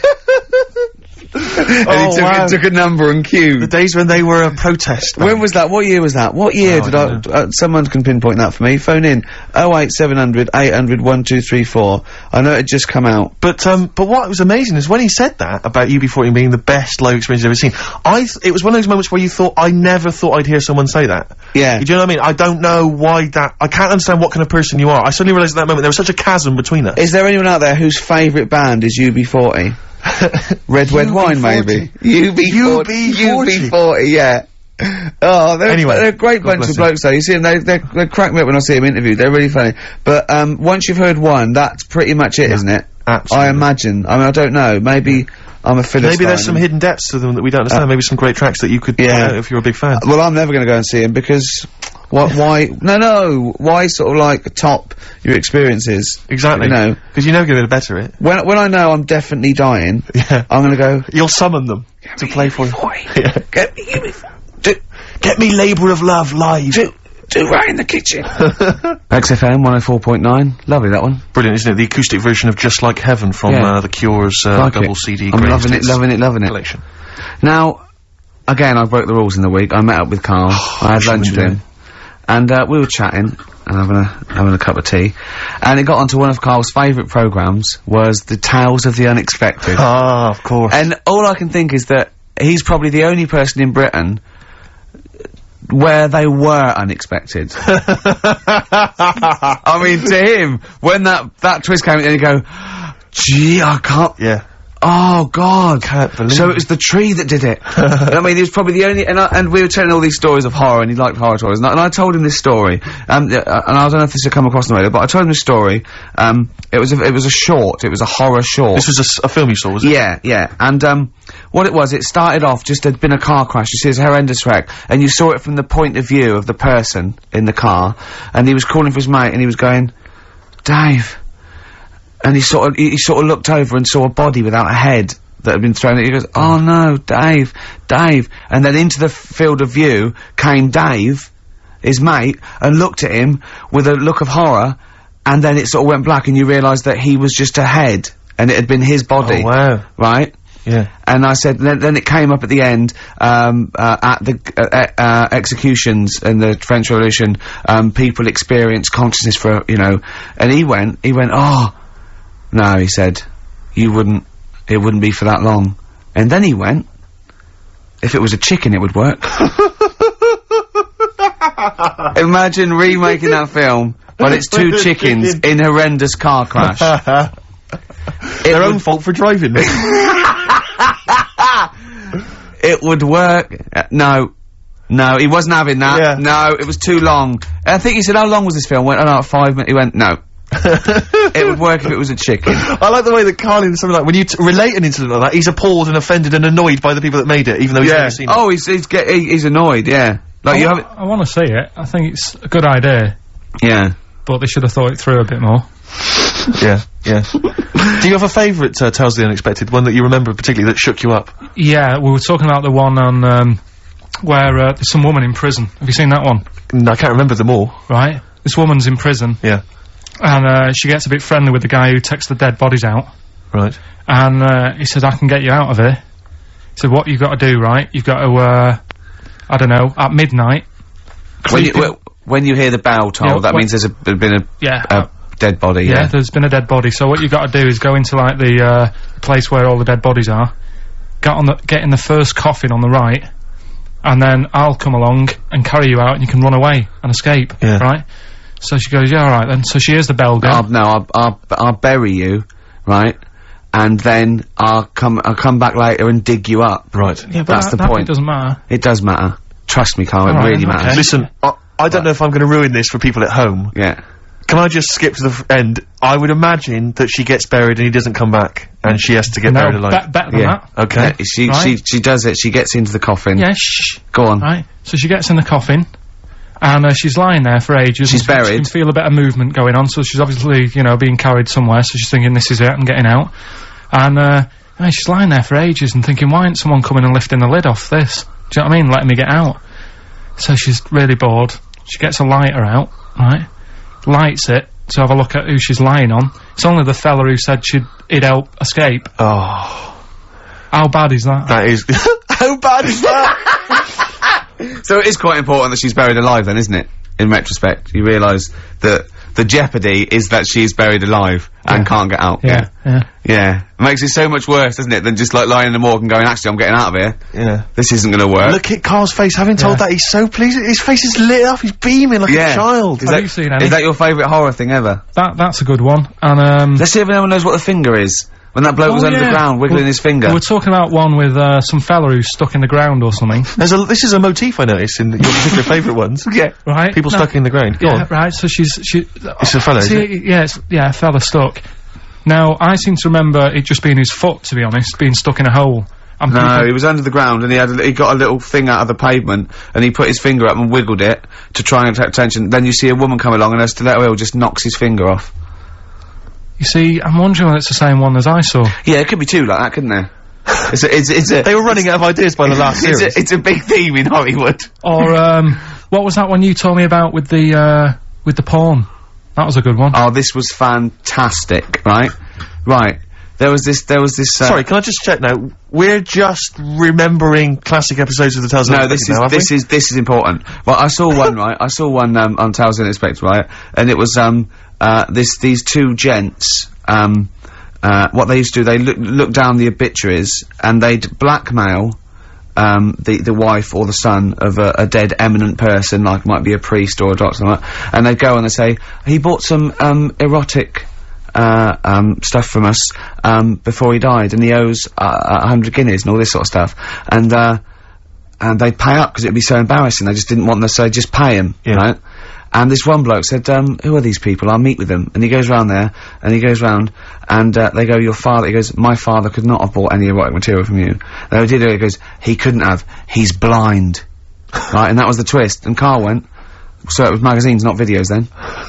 And Oh, he took, wow. it took a number and queued. The days when they were a protest. When was that? What year was that? What year Oh, did I I, don't uh, someone can pinpoint that for me. Phone in. oh eight seven hundred, eight hundred, one two three four. I know it had just come out. But um, but what was amazing is when he said that about U B forty being the best live experience I've ever seen. I th it was one of those moments where you thought, I never thought I'd hear someone say that. Yeah. Do you know what I mean? I don't know why that. I can't understand what kind of person you are. I suddenly realised at that moment there was such a chasm between us. Is there anyone out there whose favourite band is U B forty? Red Red Wine, maybe? U B forty. U B forty, yeah. Oh, they're, Anyway, they're a great God bunch bless of them. blokes though. You see them, they, they, they crack me up when I see them interviewed. They're really funny. But, um, once you've heard one, that's pretty much it, isn't it? Absolutely. I imagine. I mean, I don't know. Maybe I'm a Philistine. Maybe there's some hidden depths to them that we don't understand. Maybe some great tracks that you could yeah. point out if you're a big fan. Well, I'm never going to go and see him because what? Why? No, no. Why sort of like top your experiences? Exactly. You know, because you never get to better it. when when I know I'm definitely dying, Yeah. I'm going to go. You'll summon them to play for you. Yeah. Get me, give me, do, Get me Labour of Love live. do, do right in the kitchen. X F M one oh four point nine. Lovely that one. Brilliant, isn't it? The acoustic version of Just Like Heaven from Yeah. uh, The Cure's uh, Like double it. C D. I'm greatest loving it, hits loving it, loving it. collection. Now, again, I broke the rules in the week. I met up with Carl. I had should lunch we with do him. And, uh, we were chatting and having a, having a cup of tea. And it got onto one of Carl's favourite programmes was the Tales of the Unexpected. Ah, of course. And all I can think is that he's probably the only person in Britain where they were unexpected. I mean, to him, when that, that twist came in, and you go, gee, I can't, yeah. Oh, God. Can't believe So it. it was the tree that did it. I mean, he was probably the only, and, I, and we were telling all these stories of horror, and he liked horror stories, and I, and I told him this story, um, uh, and I don't know if this had come across the radio, but I told him this story, um, it was a, it was a short, it was a horror short. This was a, s- a film you saw, was it? Yeah, yeah, and, um, what it was, it started off, just there'd been a car crash, you see, it's a horrendous wreck, and you saw it from the point of view of the person in the car, and he was calling for his mate, and he was going, Dave, and he sort of, he, he sort of looked over and saw a body without a head that had been thrown at. He goes, oh no, Dave, Dave, and then into the field of view came Dave, his mate, and looked at him with a look of horror, and then it sort of went black, and you realised that he was just a head, and it had been his body. Oh, wow. Right? Yeah. And I said, then, then it came up at the end, um, uh, at the, uh, uh, executions in the French Revolution, um, people experience consciousness for, you know, and he went, he went, oh, no, he said, you wouldn't, it wouldn't be for that long. And then he went, if it was a chicken, it would work. Imagine remaking that film, but it's two chickens in horrendous car crash. Their own fault for driving. It would work. Uh, no. No, he wasn't having that. Yeah. No, it was too long. I think he said, how long was this film? I went, oh no, five minutes. He went, no. It would work if it was a chicken. I like the way that Carlin, something like, when you t relate an incident like that, he's appalled and offended and annoyed by the people that made it, even though he's never seen it. Oh, he's, he's, get, he, he's annoyed, yeah. Like, you I, have I want to see it. I think it's a good idea, Yeah. but they should have thought it through a bit more. Yeah, yeah. Do you have a favourite uh, Tales of the Unexpected, one that you remember particularly that shook you up? Yeah, we were talking about the one on, um, where, uh, there's some woman in prison. Have you seen that one? No, I can't remember them all. Right? This woman's in prison, Yeah, and, uh, she gets a bit friendly with the guy who takes the dead bodies out. right. And, uh, he said, I can get you out of here. He said, what you've got to do, right? You've got to, uh, I don't know, at midnight. When you, creep in- wh- when you hear the bell toll, Yeah, that when- means there's a, there's been a, yeah, a dead body, yeah, yeah. there's been a dead body. So what you've got to do is go into, like, the, uh, place where all the dead bodies are, get on the, get in the first coffin on the right, and then I'll come along and carry you out and you can run away and escape, Yeah. right? So she goes, yeah, alright then. So she hears the bell go. I'll, no, I'll, I'll, I'll bury you, right? And then I'll come, I'll come back later and dig you up. Right. yeah, but that's that, the that point. bit doesn't matter. It does matter. Trust me, Carl, it Alright, really okay. matters. Listen, I, I don't know if I'm going to ruin this for people at home. Yeah. Can I just skip to the f end? I would imagine that she gets buried and he doesn't come back, and she has to get No, buried alive. be- better than Yeah. that. Okay. Yeah, she, Right. she, she does it, she gets into the coffin. Yeah, shh. Go on. Right? So she gets in the coffin, and uh, she's lying there for ages. She's and she- She buried. can feel a bit of movement going on, so she's obviously, you know, being carried somewhere, so she's thinking, this is it, I'm getting out. And, uh, yeah, she's lying there for ages and thinking, why ain't someone coming and lifting the lid off this? Do you know what I mean? Letting me get out. So she's really bored. She gets a lighter out, right? Lights it to have a look at who she's lying on. It's only the fella who said she'd, he'd help escape. Oh, How bad is that? that is. How bad is that? So it is quite important that she's buried alive then, isn't it? In retrospect, you realise that the jeopardy is that she's buried alive and can't get out. Yeah, yeah. Yeah. It makes it so much worse, doesn't it, than just like lying in the morgue and going, actually, I'm getting out of here. Yeah. This isn't gonna work. Look at Carl's face. Having told Yeah. that, he's so pleased. His face is lit up. He's beaming like Yeah. a child. Is Have that, you seen any? is that your favourite horror thing ever? That, that's a good one. And, um... Let's see if anyone knows what the finger is. When that bloke Oh, was under the yeah. ground, wiggling Well, his finger. we were talking about one with, uh, some fella who's stuck in the ground or something. There's a. This is a motif I noticed in your particular favourite ones. Yeah. Right? People No. stuck in the ground. Go Yeah, on. right, so she's, she... It's a fella, is See, it? yeah, it's, yeah, a fella stuck. Now, I seem to remember it just being his foot, to be honest, being stuck in a hole. And No, people- he was under the ground and he had a, he got a little thing out of the pavement and he put his finger up and wiggled it to try and attract attention. Then you see a woman come along and her stiletto heel just knocks his finger off. You see, I'm wondering whether it's the same one as I saw. Yeah, it could be two like that, couldn't there? it's a, it's, it's a, They were running out of ideas by the last it's series. a, it's a big theme in Hollywood. Or, um, what was that one you told me about with the, uh, with the porn? That was a good one. Oh, this was fantastic, right? Right. There was this, there was this, uh, Sorry, can I just check now? We're just remembering classic episodes of the Tales of No, the this is, now, have this we? is, this is important. Well, I saw one, right? I saw one, um, on Tales of the Unexpected, right? And it was, um, uh, this, these two gents, um, uh, what they used to do, they look, look down the obituaries and they'd blackmail, um, the, the wife or the son of a, a dead eminent person, like might be a priest or a doctor, or something like that, and they'd go and they'd say, he bought some, um, erotic, uh, um, stuff from us, um, before he died, and he owes, uh, a hundred guineas and all this sort of stuff. And, uh, and they'd pay up because it'd be so embarrassing. They just didn't want them to say, just pay him, Yeah. right? And this one bloke said, um, who are these people? I'll meet with them. And he goes round there, and he goes round, and, uh, they go, your father, he goes, my father could not have bought any erotic material from you. They did it, he goes, he couldn't have, he's blind. Right, and that was the twist. And Carl went, so it was magazines, not videos then.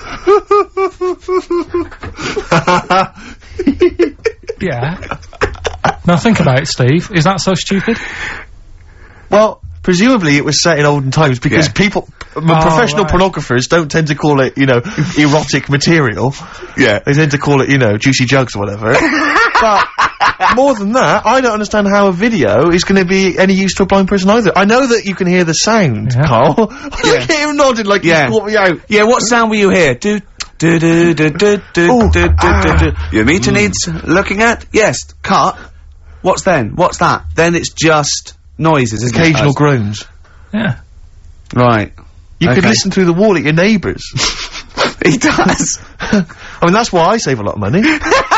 Yeah. Now think about it, Steve. Is that so stupid? Well, presumably it was set in olden times because Yeah. people, m- Oh, professional right. pornographers don't tend to call it, you know, erotic material. Yeah. They tend to call it, you know, juicy jugs or whatever. But more than that, I don't understand how a video is going to be any use to a blind person either. I know that you can hear the sound, Yeah. Carl. Look at him nodding like Yeah. he's caught me out. Yeah, what sound will you hear? Do, do, do, do, do, do, Ooh, do, do, ah. do, do. Your meter needs looking at? Yes. Cut. What's then? What's that? Then it's just noises, isn't Occasional it? groans. Yeah. Right. You could Okay. listen through the wall at your neighbours. He does. I mean, that's why I save a lot of money.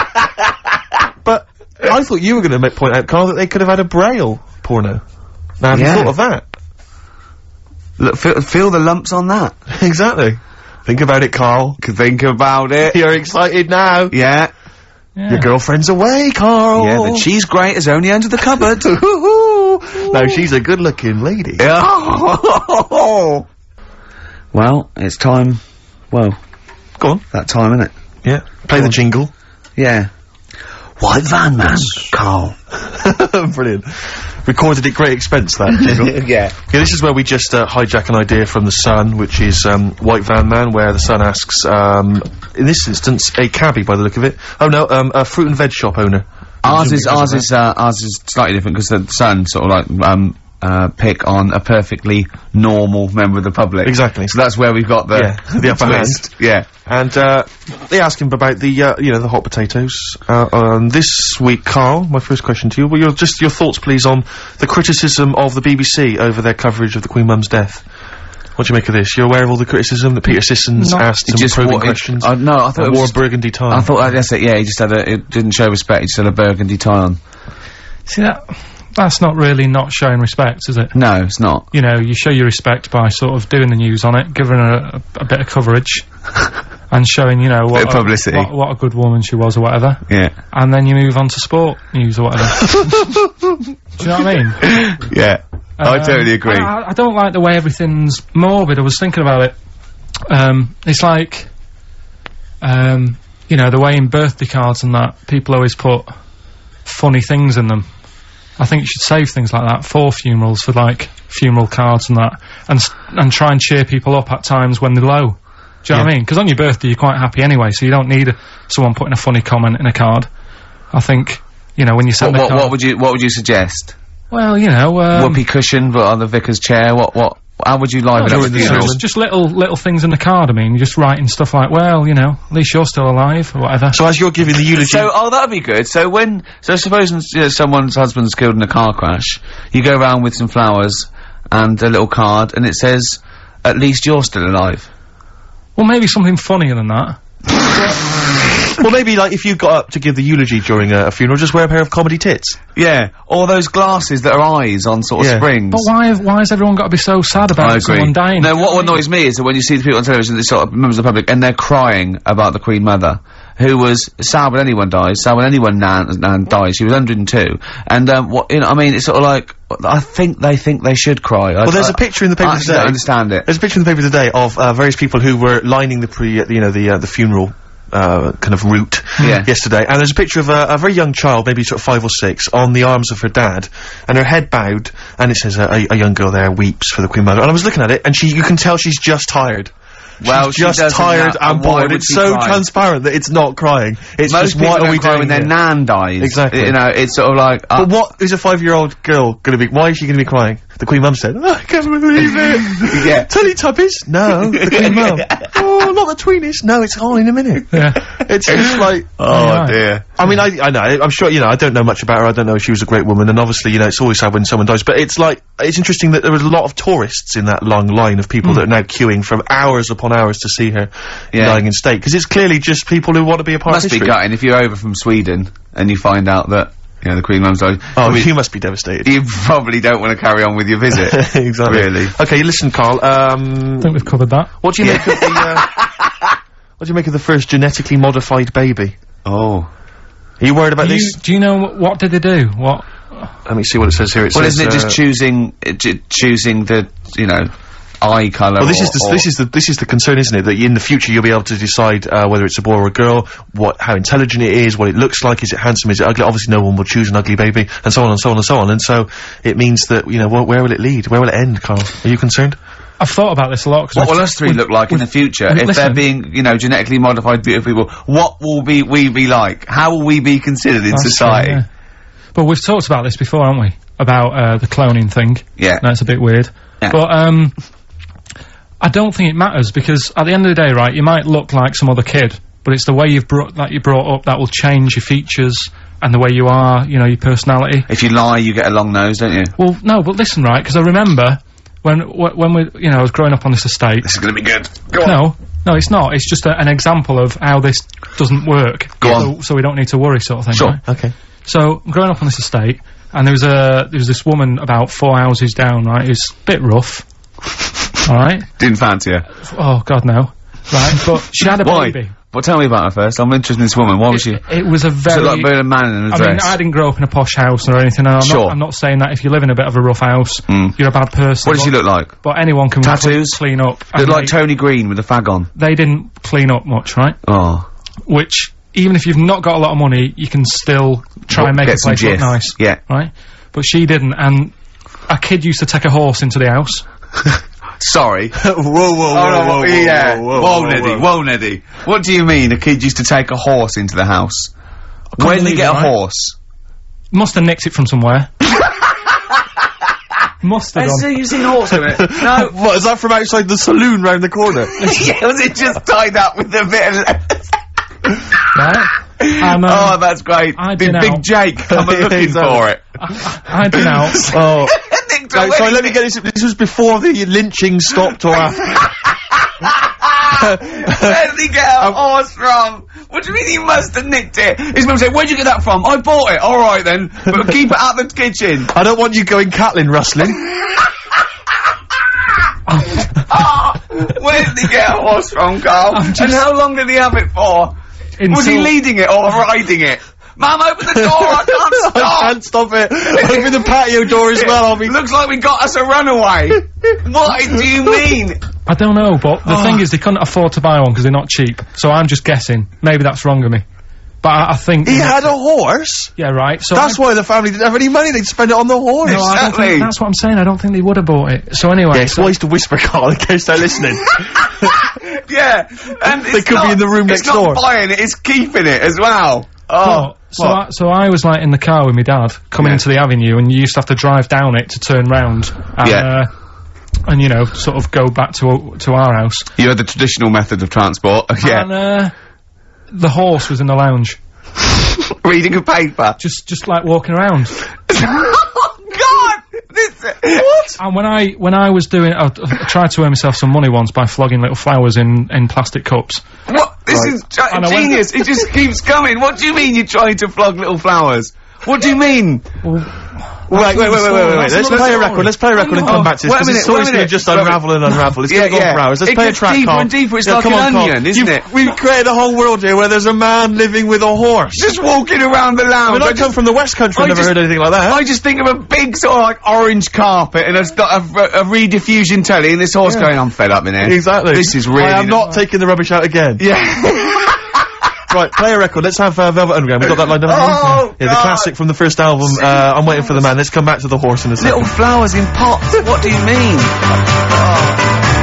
But I thought you were going to point out, Carl, that they could have had a Braille porno. Now, have Yeah. you thought of that? Look, feel, feel the lumps on that. Exactly. Think about it, Carl. Can think about it. You're excited now. Yeah. Yeah. Your girlfriend's away, Carl. Yeah, the cheese grate is only under the cupboard. No, she's a good-looking lady. Yeah. Well, it's time. Well, Go on. that time, isn't it? Yeah. Play the jingle. Yeah. White van man, Carl. Brilliant. Recorded at great expense, that jingle. Yeah. Yeah, this is where we just uh, hijack an idea from The Sun, which is um, White Van Man, where The Sun asks, um, in this instance, a cabbie by the look of it. Oh no, um, a fruit and veg shop owner. Ours is, Because of ours that. is, uh, ours is slightly different because the Sun sort of like, um, uh, pick on a perfectly normal member of the public. Exactly. So that's where we've got the, Yeah, the upper hand. twist. Yeah. And, uh, they ask him about the, uh, you know, the hot potatoes. Uh, um, this week, Carl, my first question to you, well, your, just your thoughts, please, on the criticism of the B B C over their coverage of the Queen Mum's death. What do you make of this? You're aware of all the criticism that Peter Sissons Not- asked It some probing wa- it- questions? uh, no, I thought and it was wore just- a burgundy tie. I thought, uh, that's it, yeah, he just had a, it didn't show respect, he just had a burgundy tie on. See, that, that's not really not showing respect, is it? No, it's not. You know, you show your respect by sort of doing the news on it, giving her a, a bit of coverage, and showing, you know, what, Bit of publicity. A, what, what a good woman she was or whatever, Yeah. and then you move on to sport news or whatever. Do you know what I mean? Yeah. I Um, totally agree. I, I don't like the way everything's morbid. I was thinking about it. Um, it's like, um, you know, the way in birthday cards and that, people always put funny things in them. I think you should save things like that for funerals, for like funeral cards and that, and s- and try and cheer people up at times when they're low. Do you know what I mean? Because on your birthday you're quite happy anyway, so you don't need a, someone putting a funny comment in a card. I think, you know, when you send What, a what, card, what would you, what would you suggest? well, you know, um, Whoopee cushion, but on the vicar's chair, what, what, how would you liven up during the the funeral? sermon. just, just little little things in the card. I mean, you're just writing stuff like, well, you know, at least you're still alive or whatever. So as you're giving the eulogy... So, oh, that'd be good. So when, so suppose you know, someone's husband's killed in a car crash, you go around with some flowers and a little card, and it says, at least you're still alive. Well, maybe something funnier than that. Well, maybe, like, if you got up to give the eulogy during a, a funeral, just wear a pair of comedy tits. Yeah. Or those glasses that are eyes on sort of Yeah. springs. But why? Why has everyone got to be so sad I about agree. someone dying? No, Do you what know I mean? annoys me is that when you see the people on television, the sort of members of the public, and they're crying about the Queen Mother, who was sad when anyone dies, sad when anyone nan, nan dies. She was one hundred and two, and um, what you know, I mean, it's sort of like I think they think they should cry. Well, there's a picture in the paper I today. don't understand it. There's a picture in the paper today of uh, various people who were lining the pre, uh, you know, the uh, the funeral uh, kind of route Yeah. yesterday, and there's a picture of a, a very young child, maybe sort of five or six, on the arms of her dad, and her head bowed, and it says uh, a, a young girl there weeps for the Queen Mother. And I was looking at it, and she, you can tell she's just tired. Well, she's she just doesn't tired know, and and why bored. would It's she so cry? transparent that it's not crying. It's Most just people what are don't we cry doing when their here? nan dies. Exactly. You know, it's sort of like. Uh, But what is a five-year-old girl gonna be? Why is she gonna be crying? The Queen Mum said, oh, I can't believe it. Yeah. Teletubbies? No, the Queen Mum. Oh. oh, not the tweenies. No, it's all in a minute. Yeah. It's just like, Oh right. dear. I mean, I, I know, I'm sure, you know, I don't know much about her, I don't know if she was a great woman, and obviously, you know, it's always sad when someone dies, but it's like, it's interesting that there was a lot of tourists in that long line of people that are now queuing for hours upon hours to see her Yeah. dying in state, because it's clearly just people who want to be a part Must of be history. gutting if you're over from Sweden and you find out that, you know, the Queen Mum's died. Oh, I mean, you must be devastated. you probably don't want to carry on with your visit. Exactly. Really. Okay, listen, Carl, um, I think we've covered that. what do you make of the, uh, what do you make of the first genetically modified baby? Oh. Are you worried about Do you, this? do you know what, what did they do? What? Let me see what it says here. It Well, says, isn't it uh, just choosing, uh, j- choosing the, you know, eye colour? Well, this or, is the or this is the this is the concern, isn't it? That in the future you'll be able to decide uh, whether it's a boy or a girl, what how intelligent it is, what it looks like, is it handsome, is it ugly? Obviously, no one will choose an ugly baby, and so on and so on and so on. And so it means that you know wh where will it lead? Where will it end, Carl? Are you concerned? I've thought about this a lot. Cause What I've- will us three we've- look like in the future? we've- If listen. they're being, you know, genetically modified beautiful people, what will be we be like? How will we be considered in That's true, society? yeah. But we've talked about this before, haven't we? About uh, the cloning thing. Yeah. That's a bit weird. Yeah. But um, I don't think it matters because at the end of the day, right, you might look like some other kid, but it's the way you've brought that you brought up that will change your features and the way you are, you know, your personality. If you lie, you get a long nose, don't you? Well, no, but listen, right? Because I remember when wh when we, you know, I was growing up on this estate. This is going to be good. Go on. No, no, it's not. It's just a, an example of how this doesn't work. Go on. So, so we don't need to worry, sort of thing. Sure. Right? Okay. So, growing up on this estate, and there was a there was this woman about four houses down, right? It was a bit rough. Alright? Didn't fancy her. Oh, God, no. Right? But she had a Why? baby. Well, tell me about her first. I'm interested in this woman. Why was she? It, it was a She very... looked like a man in a I dress. mean, I didn't grow up in a posh house or anything, and I'm, Sure. not, I'm not saying that if you live in a bit of a rough house, Mm. you're a bad person. What does she but- look like? But anyone can Tattoos? clean up. Looked and like they, Tony Green with a fag on. they didn't clean up much, right? Oh. Which, even if you've not got a lot of money, you can still try Well, and make get a some place look jiff. nice. Yeah. Right? But she didn't, and a kid used to take a horse into the house. Sorry. whoa, whoa, whoa, Oh, no, whoa, whoa, yeah. whoa, whoa, Whoa, whoa, Neddy, whoa. whoa, Neddy. What do you mean a kid used to take a horse into the house? can't When did they believe get it, a right? horse? Must have nicked it from somewhere. Must have done. you've seen a horse in it. No. What, is that from outside the saloon round the corner? Yeah, was it just tied up with a bit of... Right? And, um, Oh, that's great. I'd Big, been big out. Jake coming looking Exactly. for it. I'd been out. Oh. Nicked Right, away. sorry, let me get this. This was before the lynching stopped or after. Where did he get a horse from? What do you mean he must have nicked it? His mum said, where'd you get that from? I bought it. All right then. But keep it out of the kitchen. I don't want you going cattling rustling. Ah, where did he get a horse from, Carl? just- And how long did he have it for? Was he Until- leading it or riding it? Mum, open the door, I can't I stop! can't stop it. Open the patio door as well. I'll be. Looks like we got us a runaway. What do you mean? I don't know, but the Oh. thing is, they couldn't afford to buy one because they're not cheap. So I'm just guessing. Maybe that's wrong of me. But I, I think... He had a horse. Yeah, right. So That's I, why the family didn't have any money. They'd spend it on the horse. no, I don't Exactly. think, that's what I'm saying. I don't think they would have bought it. So anyway... Yeah, it's so, wise to whisper, Carl, in case they're listening. Yeah, and They it's could be not- in the room it's next door. not buying it, it's keeping it as well. Oh, but- so, I, so I was like in the car with my dad coming Yeah. into the avenue, and you used to have to drive down it to turn round. And, Yeah. uh, and you know, sort of go back to to our house. you had the traditional method of transport. Yeah, And uh, the horse was in the lounge, reading a paper. just just like walking around. Oh God! This what? And when I when I was doing, I, I tried to earn myself some money once by flogging little flowers in in plastic cups. What? This Right. is gi- And I went- genius. It just keeps coming. What do you mean you're trying to flog little flowers? What do you mean? Wait, wait, wait, wait, wait, wait, wait. That's Let's another play a story. record. Let's play a record and Oh, come back to this wait a because minute, the story's wait a going to minute. just Wait a unravel and unravel. It's Yeah, going to go yeah. on for hours. Let's It play a gets track, deeper Carl. and deeper. It's Yeah, like come an on, Carl. onion, isn't You've- it? We've created a whole world here where there's a man living with a horse. Just walking around the I lounge. mean, I I come just, from the West Country. I I've never just- heard anything like that. I just think of a big sort of like orange carpet and a, a, a, a rediffusion telly and this horse Yeah. going, I'm fed up in here. Exactly. This is really... I am not taking the rubbish out again. Yeah. Right, play a record. Let's have uh, Velvet Underground. We've got that lined up. Oh, yeah, the God. classic from the first album. Uh, I'm waiting for the man. Let's come back to the horse in a second. Little flowers in pots. What do you mean? Oh.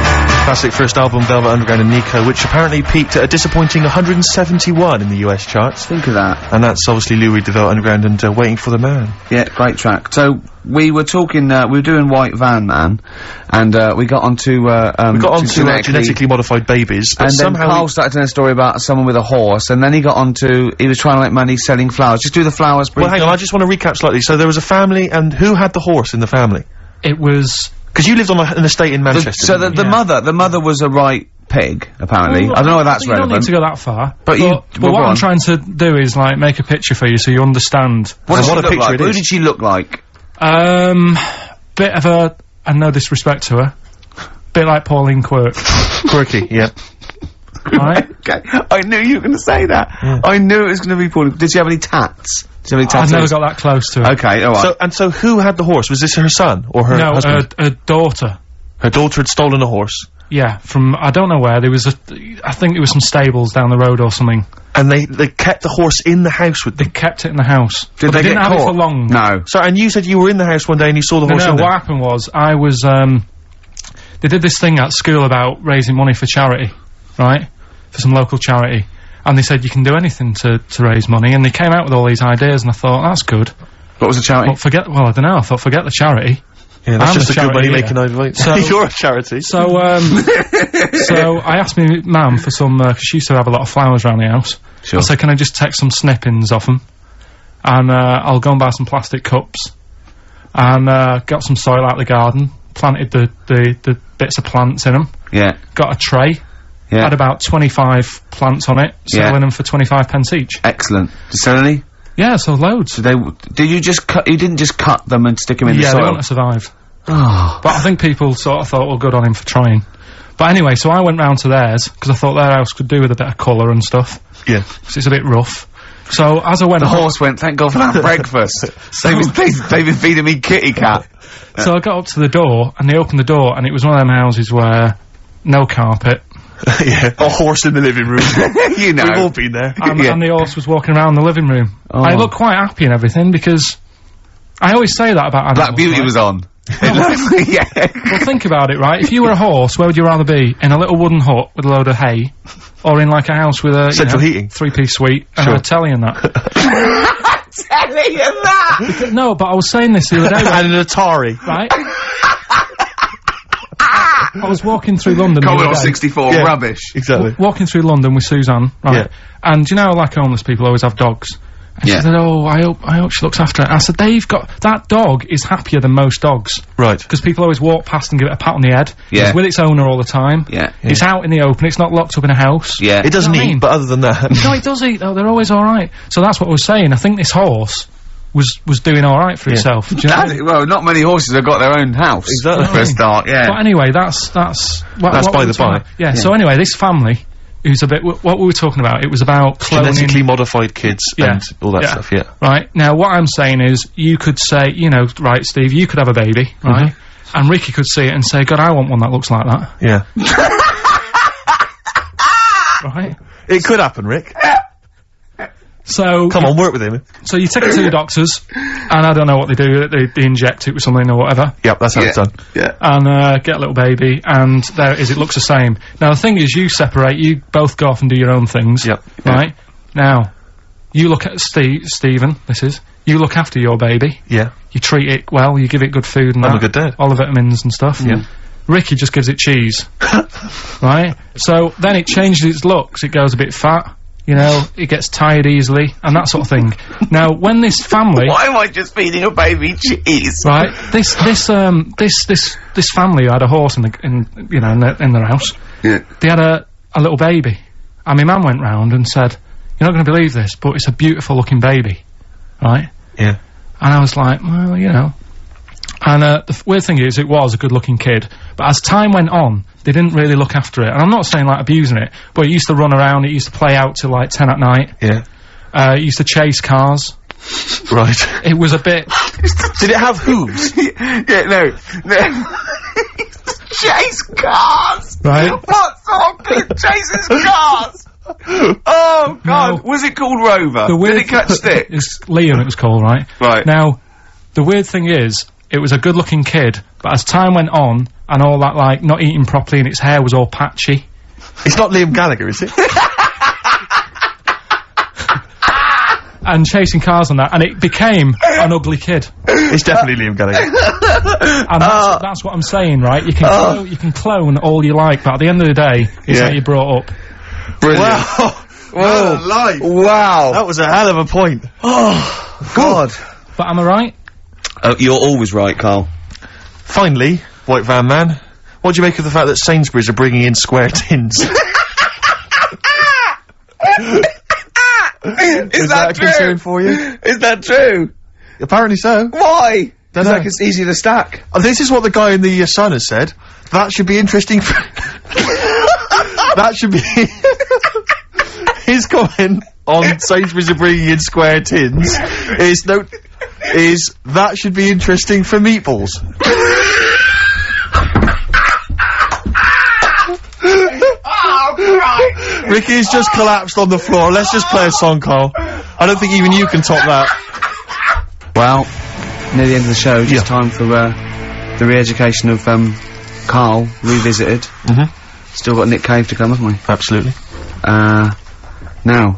Classic first album, Velvet Underground and Nico, which apparently peaked at a disappointing one hundred seventy-one in the U S charts. Think of that. And that's obviously Lou Reed, the Velvet Underground, and uh, Waiting for the Man. Yeah, great track. So, we were talking, uh, we were doing White Van Man, and, uh, we got onto, uh, um... We got onto uh, genetically, genetically modified babies, but and then somehow... Carl started telling a story about someone with a horse, and then he got onto, he was trying to make money selling flowers. Just do the flowers briefly. Well, hang on, I just want to recap slightly. So there was a family, and who had the horse in the family? It was... Because you lived on a, an estate in The- Manchester. so the, didn't the Yeah. mother, the mother was a right pig, apparently. Well, I don't know whether that's you don't relevant. need to go that far. But you- but well, what go I'm on. trying to do is, like, make a picture for you so you understand. What And did what she a look picture like? it Who is. did she look like? Um, bit of a, and no disrespect to her, bit like Pauline Quirk, you? Quirky, yeah. right? Okay, I knew you were going to say that. Yeah. I knew it was going to be Paul. Did she have any tats? Did she have any I've tattoos? never got that close to her. Okay, alright. So, and so who had the horse? Was this her son or her no, husband? a, a daughter. Her daughter had stolen a horse, Yeah, from, I don't know where, there was a, I think there was some stables down the road or something. and they they kept the horse in the house with They them. kept it in the house. Did But they, didn't get have caught? it for long. No. So, and you said you were in the house one day and you saw the No, horse no, in what there. happened was, I was, um, they did this thing at school about raising money for charity, right? For some local charity. And they said you can do anything to, to raise money, and they came out with all these ideas, and I thought, that's good. What was the charity? Well, forget, well, I don't know, I thought, forget the charity. Yeah, that's I'm just a a good charity, money making idea. So- You're a charity. So, um, so I asked my mum for some, uh 'cause she used to have a lot of flowers around the house. Sure. I said, can I just take some snippings off them? And, uh, I'll go and buy some plastic cups. And, uh, got some soil out of the garden, planted the, the, the bits of plants in them, Yeah. got a tray, Yeah. had about twenty-five plants on it, Yeah. selling them for twenty-five pence each. Excellent. Did you sell any? Yeah, so loads. Did they, did you just cut, you didn't just cut them and stick them in Yeah, the they soil? want to survive. Oh. But I think people sort of thought, well, good on him for trying. But anyway, so I went round to theirs, because I thought their house could do with a bit of colour and stuff, Yeah. because it's a bit rough. So, as I went The up- horse went, thank God for that breakfast. They've been, they've, they've been feeding me kitty cat. so I got up to the door, and they opened the door, and it was one of them houses where no carpet, Yeah. A horse in the living room. You know. We've all been there. and, Yeah. and the horse was walking around the living room. Oh. I looked quite happy and everything, because I always say that about animals. Black Beauty right? was on. Yeah. Well, think about it, right? If you were a horse, where would you rather be? In a little wooden hut with a load of hay, or in like a house with a you Central know, heating. three-piece suite and Sure. a telly and that? Telling you that! No, but I was saying this the other day, And an Atari. right? I was walking through London the Commodore other day, sixty-four, Yeah. rubbish. Exactly. walking through London with Suzanne, right? Yeah. And you know, like homeless people always have dogs. And Yeah. she said, "Oh, I hope, I hope she looks after it." I said, "They've got that dog is happier than most dogs Right. because people always walk past and give it a pat on the head. Yeah. It's with its owner all the time. Yeah. It's out in the open. It's not locked up in a house. Yeah. It doesn't You know what I eat, mean? but other than that. No, it does eat though. They're always all right. So that's what I was saying. I think this horse was was doing all right for Yeah. itself. Do you know what I mean? Well, not many horses have got their own house. Exactly. For a start, yeah. But anyway, that's that's what, That's what by we the were talking by. about. Yeah, So anyway, this family, who's a bit wh what we were talking about. It was about cloning. Genetically modified kids Yeah. and all that Yeah. stuff, yeah. Right now, what I'm saying is, you could say, you know, right, Steve, you could have a baby, right? And Ricky could see it and say, God, I want one that looks like that, Yeah. right? It could happen, Rick. So, Come on, work with him. so you take it to the doctors, and I don't know what they do. They, they inject it with something or whatever. Yep, that's how yeah. it's done. Yeah. And uh, get a little baby, and there it is. It looks the same. Now the thing is, you separate. You both go off and do your own things. Yep. Right. Now, you look at Steve, Stephen. This is you look after your baby. Yeah. You treat it well. You give it good food and I'm that, a good dad. all the vitamins and stuff. Yeah. Ricky just gives it cheese. Right. So then it changes its looks. It goes a bit fat. You know, it gets tired easily and that sort of thing. Now, when this family. Why am I just feeding a baby cheese? Right, this this um this this this family who had a horse in the in you know in, the, in their house. Yeah. They had a a little baby, and my mum went round and said, "You're not going to believe this, but it's a beautiful looking baby," right? Yeah. And I was like, well, you know. And uh, the f weird thing is, it was a good looking kid, but as time went on, they didn't really look after it. And I'm not saying like abusing it, but it used to run around. It used to play out till like ten at night. Yeah. Uh, it used to chase cars. Right. It was a bit. Did it have hooves? Yeah, no. No. Chase cars! Right. What sort of kid chases cars? Oh, God. No. Was it called Rover? The weird Did it catch stick? It's Liam, it was called, right? Right. Now, the weird thing is, it was a good-looking kid, but as time went on, and all that, like, not eating properly and its hair was all patchy. It's not Liam Gallagher, is it? And chasing cars on that, and it became an ugly kid. It's definitely Liam Gallagher. And that's, that's what I'm saying, right? You can clo you can clone all you like, but at the end of the day, it's Yeah. how you brought up. Brilliant. Wow. Whoa. Life. Wow. That was a hell of a point. Oh, God. But am I right? Oh, you're always right, Carl. Finally, White Van Man, what do you make of the fact that Sainsbury's are bringing in square tins? Is, that, that, a concern true? for you? Is that true? Apparently so. Why? Because Dunno. like it's easy to stack. Uh, this is what the guy in the uh, Sun has said. That should be interesting for... that should be... His comment on Sainsbury's are bringing in square tins is no... is that should be interesting for meatballs. Ricky's just collapsed on the floor. Let's just play a song, Carl. I don't think even you can top that. Well, near the end of the show, just Yeah. time for uh, the re-education of um, Carl revisited. Mm-hmm. Still got Nick Cave to come, haven't we? Absolutely. Uh, now,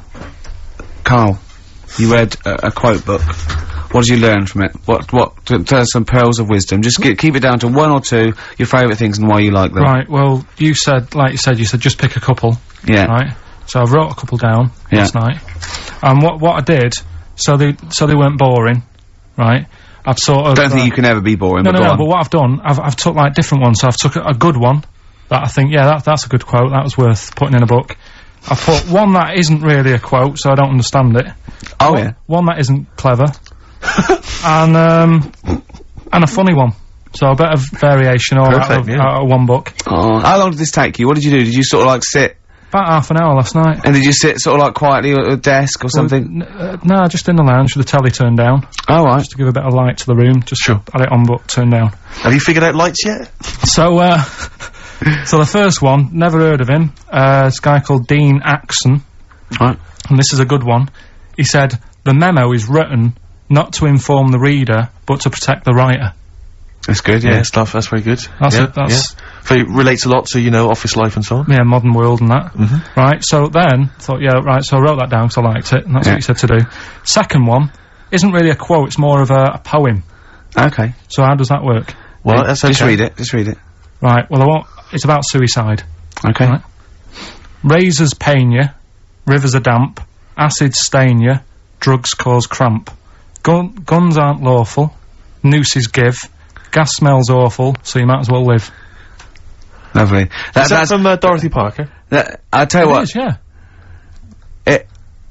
Carl, you read a, a quote book. What did you learn from it? What, what, t tell us some pearls of wisdom. Just ke keep it down to one or two, your favourite things and why you like them. Right, well, you said, like you said, you said just pick a couple. Yeah. Right? So I wrote a couple down Yeah. last night. And what, what I did, so they, so they weren't boring, right? I've sort of... Don't think uh, you can ever be boring, No, but no, go no, on. but what I've done, I've, I've took like different ones. So I've took a, a good one that I think, yeah, that, that's a good quote, that was worth putting in a book. I put one that isn't really a quote, so I don't understand it. Oh, one, yeah. One that isn't clever. and, um, and a funny one. So a bit of variation all out Perfect, of, yeah. out of one book. Oh, how long did this take you? What did you do? Did you sort of like sit, About half an hour last night. and did you sit sort of like quietly at a desk or something? Well, n uh, no, just in the lounge with the telly turned down. Oh, right. Just to give a bit of light to the room. Just Sure. had it on book turned down. Have you figured out lights yet? So, uh, so the first one, never heard of him. Uh, this guy called Dean Axon. Right. And this is a good one. He said, the memo is written not to inform the reader, but to protect the writer. That's good, Yeah, yeah. stuff. That's very good. That's yeah, it, that's- yeah. Very relates a lot to, you know, office life and so on. Yeah, modern world and that. Mhm. Right, so then, thought, yeah, right, so I wrote that down because I liked it, and that's Yeah. what he said to do. Second one, isn't really a quote, it's more of a, a poem. Okay. So how does that work? Well, that's okay. Just read it, just read it. Right, well, I won't, it's about suicide. Okay. Right. Razors pain you, rivers are damp, acids stain you, drugs cause cramp. Gun guns aren't lawful, nooses give, gas smells awful, so you might as well live. Lovely. That, Is that that's, from uh, Dorothy Parker? that, I'll tell you It what, is, yeah. it,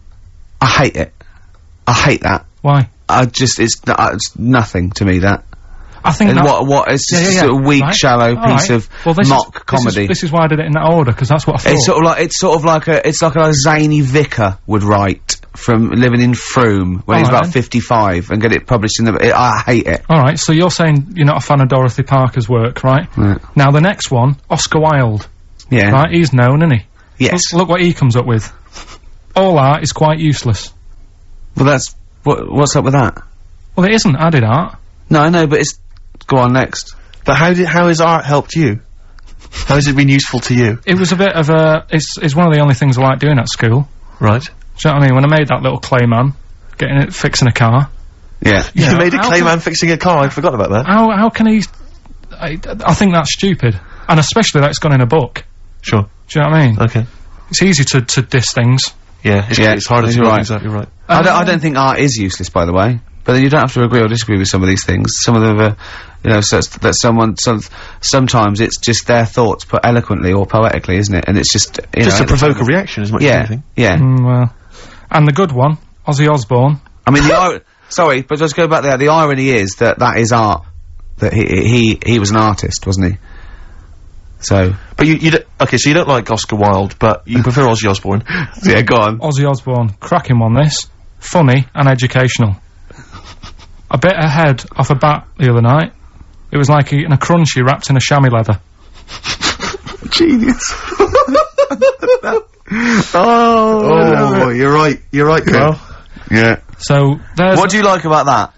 I hate it. I hate that. Why? I just, it's, n- uh, it's nothing to me, that. I think And that- what, what, it's Yeah, just yeah, a sort of yeah. weak, Right. shallow All piece right. of well, this mock is, this comedy. Is, this is why I did it in that order, because that's what I thought. It's sort of like, it's sort of like a, it's like a zany vicar would write from living in Frome when he's Alright about then. fifty-five and get it published in the, it, I hate it. Alright, so you're saying you're not a fan of Dorothy Parker's work, right? Right. Now the next one, Oscar Wilde, Yeah. right? He's known, isn't he? Yes. Look, look what he comes up with. All art is quite useless. Well, that's, what, what's up with that? Well, it isn't. I did art. No, I know, but it's, go on next. But how did, how has art helped you? How has it been useful to you? It was a bit of a. It's it's one of the only things I like doing at school. Right. Do you know what I mean? When I made that little clay man, getting it, fixing a car. Yeah. You You know, made a how clay can- man fixing a car, I forgot about that. How how can he? I, I think that's stupid, and especially that it's gone in a book. Sure. Do you know what I mean? Okay. It's easy to to diss things. Yeah, it's, Yeah, it's harder to you're do right. things out, you're right. I, don't, I Um, don't think art is useless, by the way. But then you don't have to agree or disagree with some of these things. Some of them are, you know, so that someone, some, sometimes it's just their thoughts put eloquently or poetically, isn't it? And it's just, you Just know, to provoke a reaction as much as Yeah, anything. yeah. Mm, well, and the good one, Ozzy Osbourne. I mean, the ir- sorry, but let's go back there. The irony is that that is art. That he, he, he was an artist, wasn't he? So, But you, you don't, okay, so you don't like Oscar Wilde, but you prefer Ozzy Osbourne. yeah, go on. Ozzy Osbourne, cracking one this, funny and educational. I bit a head off a bat the other night. It was like eating a crunchy wrapped in a chamois leather. Genius. oh, Oh, you're right, you're right, Carl. yeah. So there's What do you like about that?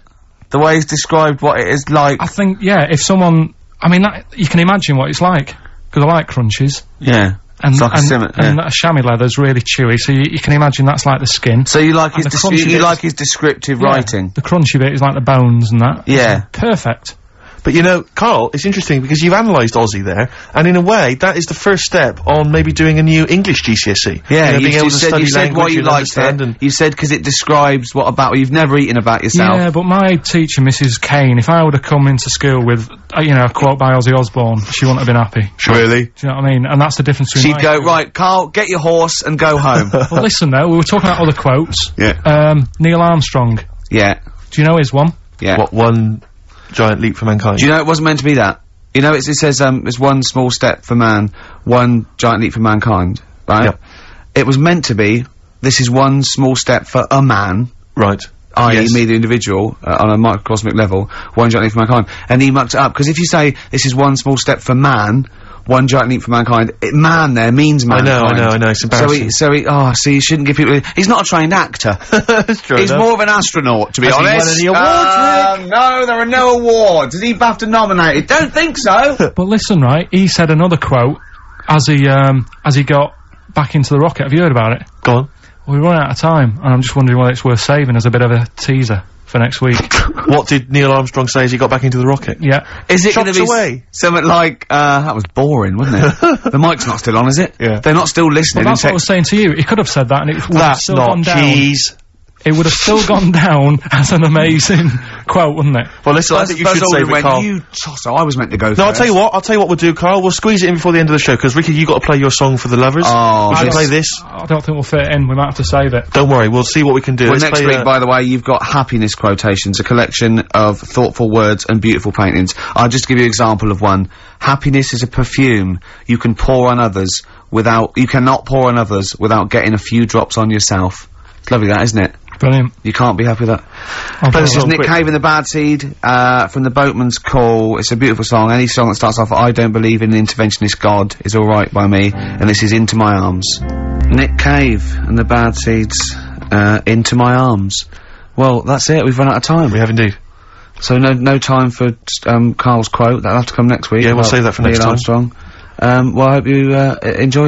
The way he's described what it is like. I think, yeah, if someone, I mean, that, you can imagine what it's like, because I like crunches. Yeah. And, It's like a and, simmer- and yeah. that chamois leather's really chewy, so you, you can imagine that's like the skin. So you like And his the des- crunchy you, you bits- like his descriptive Yeah, writing. The crunchy bit is like the bones and that. Yeah. Perfect. But you know, Carl, it's interesting because you've analysed Aussie there, and in a way, that is the first step on maybe doing a new English G C S E. Yeah, you know, you, being able you to said, study you said language what you and liked understand it. and You said because it describes what about you've never eaten about yourself. Yeah, but my teacher, Missus Kane, if I would have come into school with, uh, you know, a quote by Ozzy Osbourne, she wouldn't have been happy. really. Do you know what I mean? And that's the difference between She'd my- go, right, Carl, get your horse and go home. Well, listen though, we were talking about other quotes. Yeah. Um, Neil Armstrong. Yeah, Do you know his one? yeah. What one giant leap for mankind? Do you know it wasn't meant to be that? You know, it's, it says, um, it's one small step for man, one giant leap for mankind, right? Yep. It was meant to be, this is one small step for a man, Right. that is Yes. me, the individual, uh, on a microcosmic level, one giant leap for mankind. And he mucked it up, because if you say, this is one small step for man, one giant leap for mankind, it, man there means I mankind. know, I know, I know. It's So embarrassing. he, so he, oh, see, you shouldn't give people, he's not a trained actor. That's true. He's enough. more of an astronaut, to be Has he honest. won any awards, Um, no, there are no awards. Is he BAFTA nominated? Don't think so. But listen, right, he said another quote as he, um, as he got back into the rocket. Have you heard about it? Go on. Well, we run out of time, and I'm just wondering whether it's worth saving as a bit of a teaser for next week. What did Neil Armstrong say as he got back into the rocket? Yeah. Is it going to Chops be away. s- something like, uh, that was boring, wasn't it? The mic's not still on, is it? Yeah. They're not still listening. Well, that's in what I was saying to you. He could have said that, and it would have That's still not gone down. cheese. It would have still gone down as an amazing quote, wouldn't it? Well, listen, I Buzz- think you Buzz should Aldrin save it, went, Carl. You tosser, I was meant to go No, I'll tell you what, I'll tell you what we'll do, Carl. We'll squeeze it in before the end of the show, because Ricky, you got to play your song for the lovers. Oh, we should this- play this. I don't think we'll fit it in. We might have to save it. Don't worry, we'll see what we can do. Well, Let's next play, week, uh, by the way, you've got happiness quotations, a collection of thoughtful words and beautiful paintings. I'll just give you an example of one. Happiness is a perfume you can pour on others without, you cannot pour on others without getting a few drops on yourself. It's lovely that, isn't it? Brilliant. You can't be happy with that. I'll Play play the This is song Nick quick. Cave and the Bad Seed, uh, from the Boatman's Call. It's a beautiful song. Any song that starts off, I don't believe in an interventionist God is alright by me. And this is Into My Arms. Nick Cave and the Bad Seeds, uh, Into My Arms. Well, that's it. We've run out of time. We have indeed. So no, no time for, um, Carl's quote. That'll have to come next week. Yeah, we'll about save that for Neil next time. Armstrong. Um, well, I hope you, uh, enjoyed